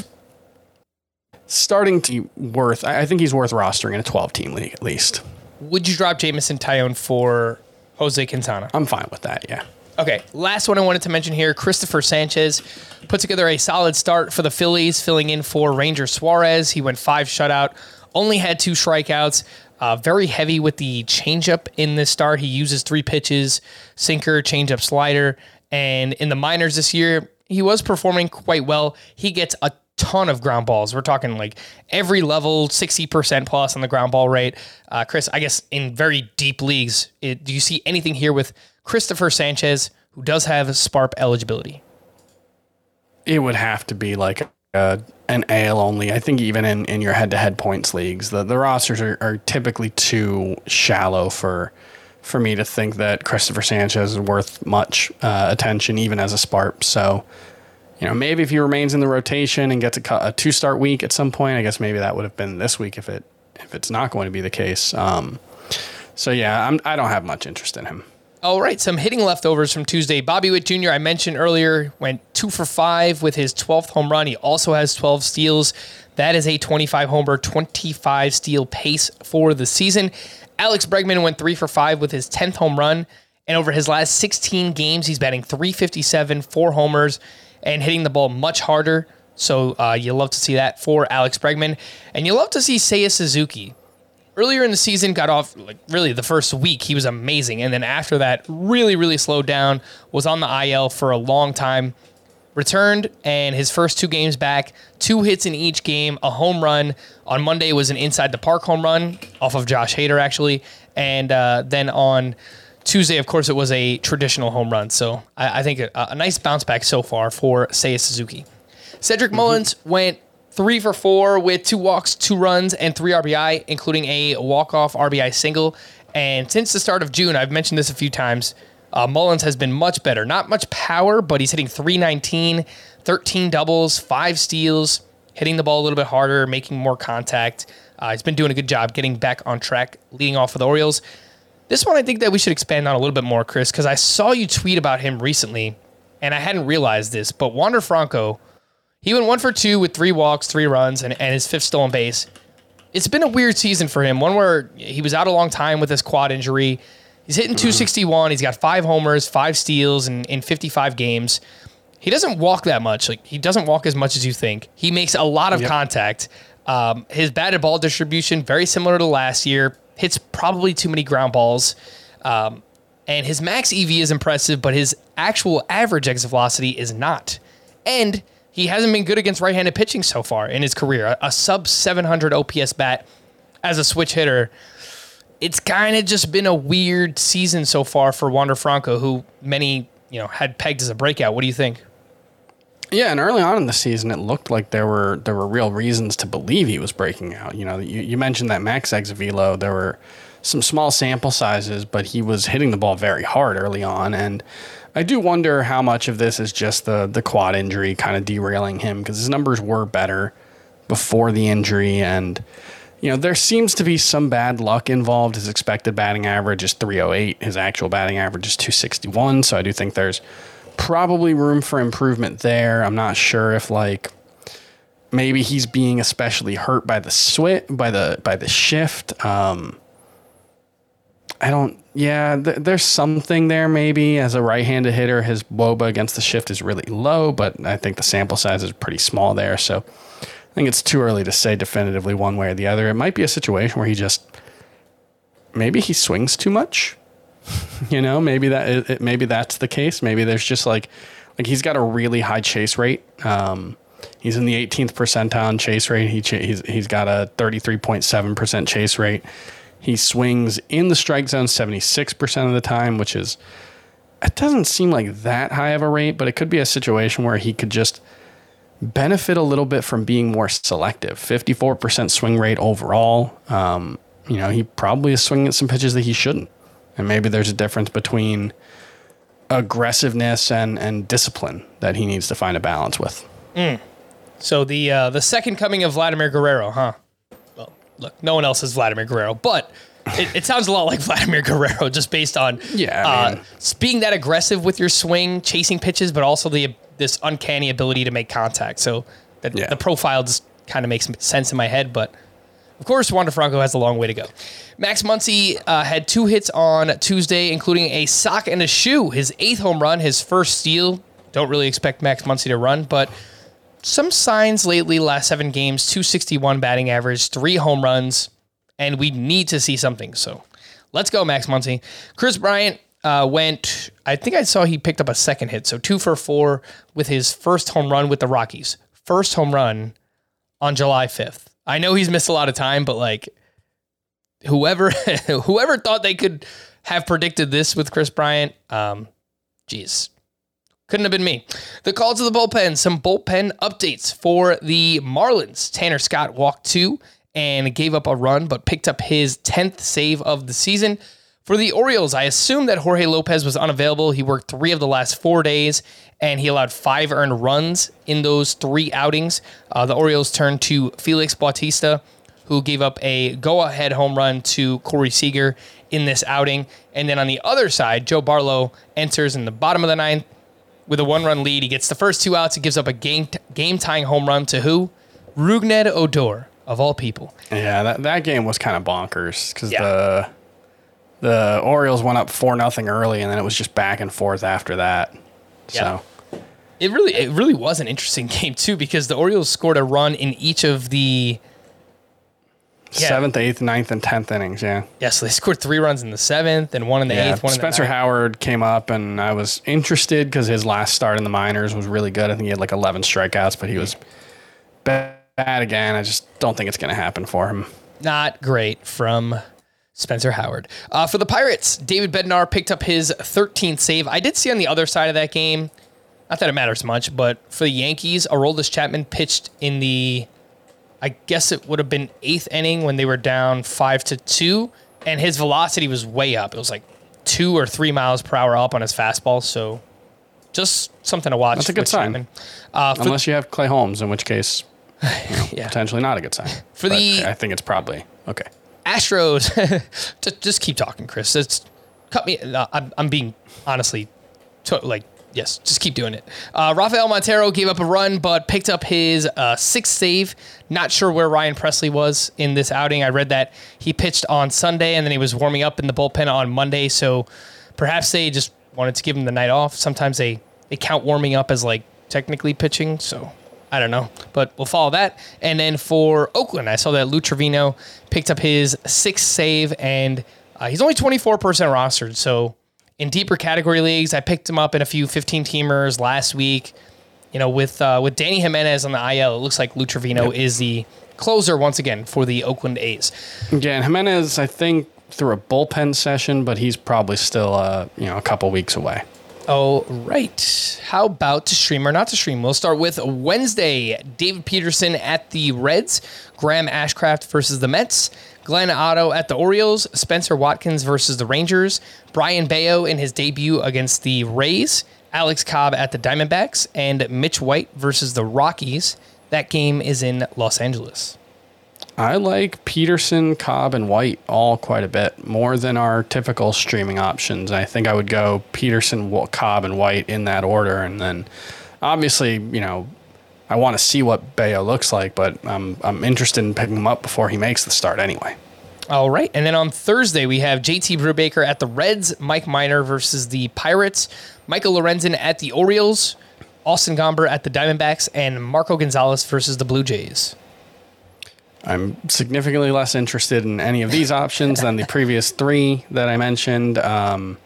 starting to be worth, I think he's worth rostering in a twelve-team league at least. Would you drop Jameson Taillon for Jose Quintana? I'm fine with that, yeah. Okay, last one I wanted to mention here, Christopher Sanchez put together a solid start for the Phillies, filling in for Ranger Suarez. He went five shutout, only had two strikeouts, uh, very heavy with the changeup in this start. He uses three pitches, sinker, changeup, slider, and in the minors this year, he was performing quite well. He gets a ton of ground balls. We're talking like every level, sixty percent plus on the ground ball rate. Uh, Chris, I guess in very deep leagues, it, do you see anything here with Christopher Sanchez, who does have SPARP eligibility? It would have to be like a, an A L only. I think even in, in your head-to-head points leagues, the, the rosters are, are typically too shallow for for me to think that Christopher Sanchez is worth much uh, attention, even as a SPARP. So, you know, maybe if he remains in the rotation and gets a, a two-start week at some point, I guess maybe that would have been this week if it if it's not going to be the case. Um, so, yeah, I'm, I don't have much interest in him. All right, some hitting leftovers from Tuesday. Bobby Witt Junior, I mentioned earlier, went two for five with his twelfth home run. He also has twelve steals. That is a twenty-five homer, twenty-five steal pace for the season. Alex Bregman went three for five with his tenth home run. And over his last sixteen games, he's batting three fifty-seven, four homers, and hitting the ball much harder. So uh, you love to see that for Alex Bregman. And you love to see Seiya Suzuki. Earlier in the season, got off, like really the first week, he was amazing. And then after that, really, really slowed down, was on the I L for a long time, returned, and his first two games back, two hits in each game, a home run. On Monday was an inside the park home run off of Josh Hader, actually. And uh, then on Tuesday, of course, it was a traditional home run. So I, I think a, a nice bounce back so far for Seiya Suzuki. Cedric mm-hmm. Mullins went Three for four with two walks, two runs, and three R B I, including a walk-off R B I single. And since the start of June, I've mentioned this a few times, uh, Mullins has been much better. Not much power, but he's hitting three nineteen, thirteen doubles, five steals, hitting the ball a little bit harder, making more contact. Uh, he's been doing a good job getting back on track, leading off for the Orioles. This one I think that we should expand on a little bit more, Chris, because I saw you tweet about him recently, and I hadn't realized this, but Wander Franco, he went one for two with three walks, three runs, and, and his fifth stolen base. It's been a weird season for him, one where he was out a long time with his quad injury. He's hitting two sixty-one. He's got five homers, five steals in, in fifty-five games. He doesn't walk that much. Like he doesn't walk as much as you think. He makes a lot of yep. contact. Um, his batted ball distribution, very similar to last year. Hits probably too many ground balls. Um, and his max E V is impressive, but his actual average exit velocity is not. And he hasn't been good against right-handed pitching so far in his career. A, a sub seven hundred O P S bat as a switch hitter. It's kind of just been a weird season so far for Wander Franco, who many, you know, had pegged as a breakout. What do you think? Yeah, and early on in the season, it looked like there were there were real reasons to believe he was breaking out. You know, you, you mentioned that max exit velo. There were some small sample sizes, but he was hitting the ball very hard early on. And I do wonder how much of this is just the the quad injury kind of derailing him, because his numbers were better before the injury. And, you know, there seems to be some bad luck involved. His expected batting average is three oh eight. His actual batting average is two sixty-one. So I do think there's probably room for improvement there. I'm not sure if, like, maybe he's being especially hurt by the switch, by the by the shift. Um, I don't. Yeah, th- there's something there. Maybe as a right-handed hitter, his W O B A against the shift is really low, but I think the sample size is pretty small there. So I think it's too early to say definitively one way or the other. It might be a situation where he just maybe he swings too much. You know, maybe that it, it, maybe that's the case. Maybe there's just like like he's got a really high chase rate. Um, he's in the eighteenth percentile in chase rate. He ch- he's he's got a thirty-three point seven percent chase rate. He swings in the strike zone seventy-six percent of the time, which is, it doesn't seem like that high of a rate, but it could be a situation where he could just benefit a little bit from being more selective. fifty-four percent swing rate overall. Um, you know, he probably is swinging at some pitches that he shouldn't. And maybe there's a difference between aggressiveness and, and discipline that he needs to find a balance with. Mm. So the uh, the second coming of Vladimir Guerrero, huh? Well, look, no one else is Vladimir Guerrero, but it, it sounds a lot like Vladimir Guerrero just based on yeah, I mean, uh, being that aggressive with your swing, chasing pitches, but also the this uncanny ability to make contact. So that yeah. the profile just kind of makes sense in my head, but of course, Wander Franco has a long way to go. Max Muncy uh, had two hits on Tuesday, including a sock and a shoe. His eighth home run, his first steal. Don't really expect Max Muncy to run, but some signs lately, last seven games, two sixty-one batting average, three home runs, and we need to see something. So let's go, Max Muncy. Chris Bryant uh, went, I think I saw he picked up a second hit, so two for four with his first home run with the Rockies. First home run on July fifth. I know he's missed a lot of time, but like whoever whoever thought they could have predicted this with Chris Bryant, um, geez, couldn't have been me. The call to the bullpen, some bullpen updates for the Marlins. Tanner Scott walked two and gave up a run, but picked up his tenth save of the season. For the Orioles, I assume that Jorge Lopez was unavailable. He worked three of the last four days, and he allowed five earned runs in those three outings. Uh, the Orioles turned to Felix Bautista, who gave up a go-ahead home run to Corey Seager in this outing. And then on the other side, Joe Barlow enters in the bottom of the ninth with a one-run lead. He gets the first two outs. He gives up a game game-tying home run to who? Rougned Odor, of all people. Yeah, that, that game was kind of bonkers because Yeah. the the Orioles went up four nothing early, and then it was just back and forth after that. Yeah. So It really it really was an interesting game, too, because the Orioles scored a run in each of the... Yeah. seventh, eighth, ninth, and tenth innings, yeah. Yes, yeah, so they scored three runs in the seventh and one in the Yeah, eighth, one Spencer in the ninth. Howard came up, and I was interested because his last start in the minors was really good. I think he had like eleven strikeouts, but he was bad again. I just don't think it's going to happen for him. Not great from Spencer Howard. Uh, for the Pirates, David Bednar picked up his thirteenth save. I did see on the other side of that game, not that it matters much, but for the Yankees, Aroldis Chapman pitched in the, I guess it would have been eighth inning when they were down five to two, and his velocity was way up. It was like two or three miles per hour up on his fastball, so just something to watch. That's a good with sign. Chapman. Uh, for, Unless you have Clay Holmes, in which case, you know, Yeah. potentially not a good sign. For But the- I think it's probably okay. Astros, just, just keep talking, Chris. It's cut me. Uh, I'm, I'm being honestly, to, like, yes, just keep doing it. Uh, Rafael Montero gave up a run, but picked up his uh, sixth save. Not sure where Ryan Presley was in this outing. I read that he pitched on Sunday and then he was warming up in the bullpen on Monday. So perhaps they just wanted to give him the night off. Sometimes they, they count warming up as like technically pitching. So I don't know, but we'll follow that. And then for Oakland, I saw that Lou Trevino picked up his sixth save and Uh, he's only twenty-four percent rostered, so in deeper category leagues, I picked him up in a few fifteen-teamers last week. You know, with uh, with Danny Jimenez on the I L, it looks like Lou Trevino yep. is the closer once again for the Oakland A's. Yeah, and Jimenez, I think, through a bullpen session, but he's probably still uh, you know a couple weeks away. All right. How about to stream or not to stream? We'll start with Wednesday. David Peterson at the Reds, Graham Ashcraft versus the Mets, Glenn Otto at the Orioles, Spencer Watkins versus the Rangers, Brian Bayo in his debut against the Rays, Alex Cobb at the Diamondbacks, and Mitch White versus the Rockies. That game is in Los Angeles. I like Peterson, Cobb, and White all quite a bit, more than our typical streaming options. I think I would go Peterson, Cobb, and White in that order. And then, obviously, you know, I want to see what Bayo looks like, but I'm, I'm interested in picking him up before he makes the start anyway. All right. And then on Thursday, we have J T Brubaker at the Reds, Mike Minor versus the Pirates, Michael Lorenzen at the Orioles, Austin Gomber at the Diamondbacks, and Marco Gonzalez versus the Blue Jays. I'm significantly less interested in any of these options than the previous three that I mentioned. Um,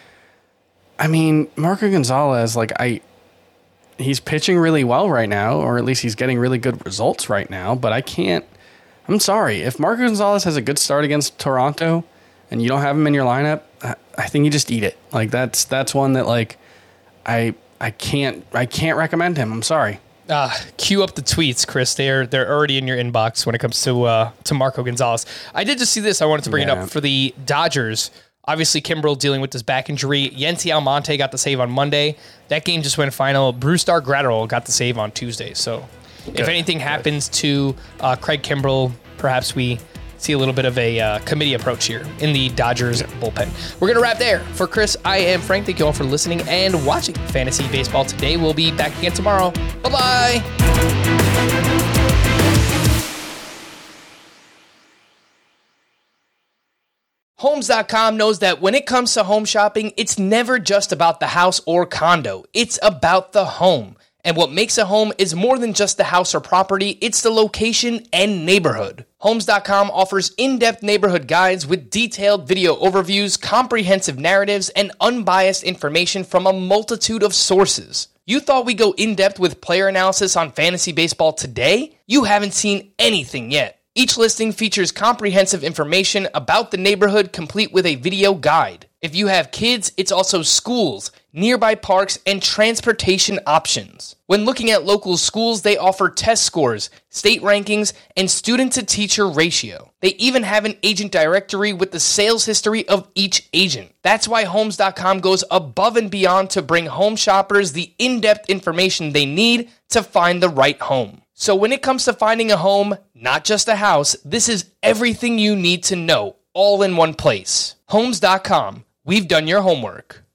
I mean, Marco Gonzalez, like I, he's pitching really well right now, or at least he's getting really good results right now. But I can't. I'm sorry, if Marco Gonzalez has a good start against Toronto, and you don't have him in your lineup, I, I think you just eat it. Like that's that's one that like I I can't I can't recommend him. I'm sorry. Uh, cue up the tweets, Chris. They're they're already in your inbox when it comes to uh, to Marco Gonzalez. I did just see this. I wanted to bring yeah. it up for the Dodgers. Obviously, Kimbrel dealing with this back injury. Yency Almonte got the save on Monday. That game just went final. Brusdar Graterol got the save on Tuesday. So Good. if anything Good. happens to uh, Craig Kimbrel, perhaps we see a little bit of a uh, committee approach here in the Dodgers bullpen. We're going to wrap there. For Chris, I am Frank. Thank you all for listening and watching Fantasy Baseball today. We'll be back again tomorrow. Bye-bye. Homes dot com knows that when it comes to home shopping, it's never just about the house or condo. It's about the home. And what makes a home is more than just the house or property, it's the location and neighborhood. Homes dot com offers in-depth neighborhood guides with detailed video overviews, comprehensive narratives, and unbiased information from a multitude of sources. You thought we'd go in-depth with player analysis on fantasy baseball today? You haven't seen anything yet. Each listing features comprehensive information about the neighborhood, complete with a video guide. If you have kids, it's also schools, nearby parks, and transportation options. When looking at local schools, they offer test scores, state rankings, and student-to-teacher ratio. They even have an agent directory with the sales history of each agent. That's why Homes dot com goes above and beyond to bring home shoppers the in-depth information they need to find the right home. So when it comes to finding a home, not just a house, this is everything you need to know, all in one place. Homes dot com. We've done your homework.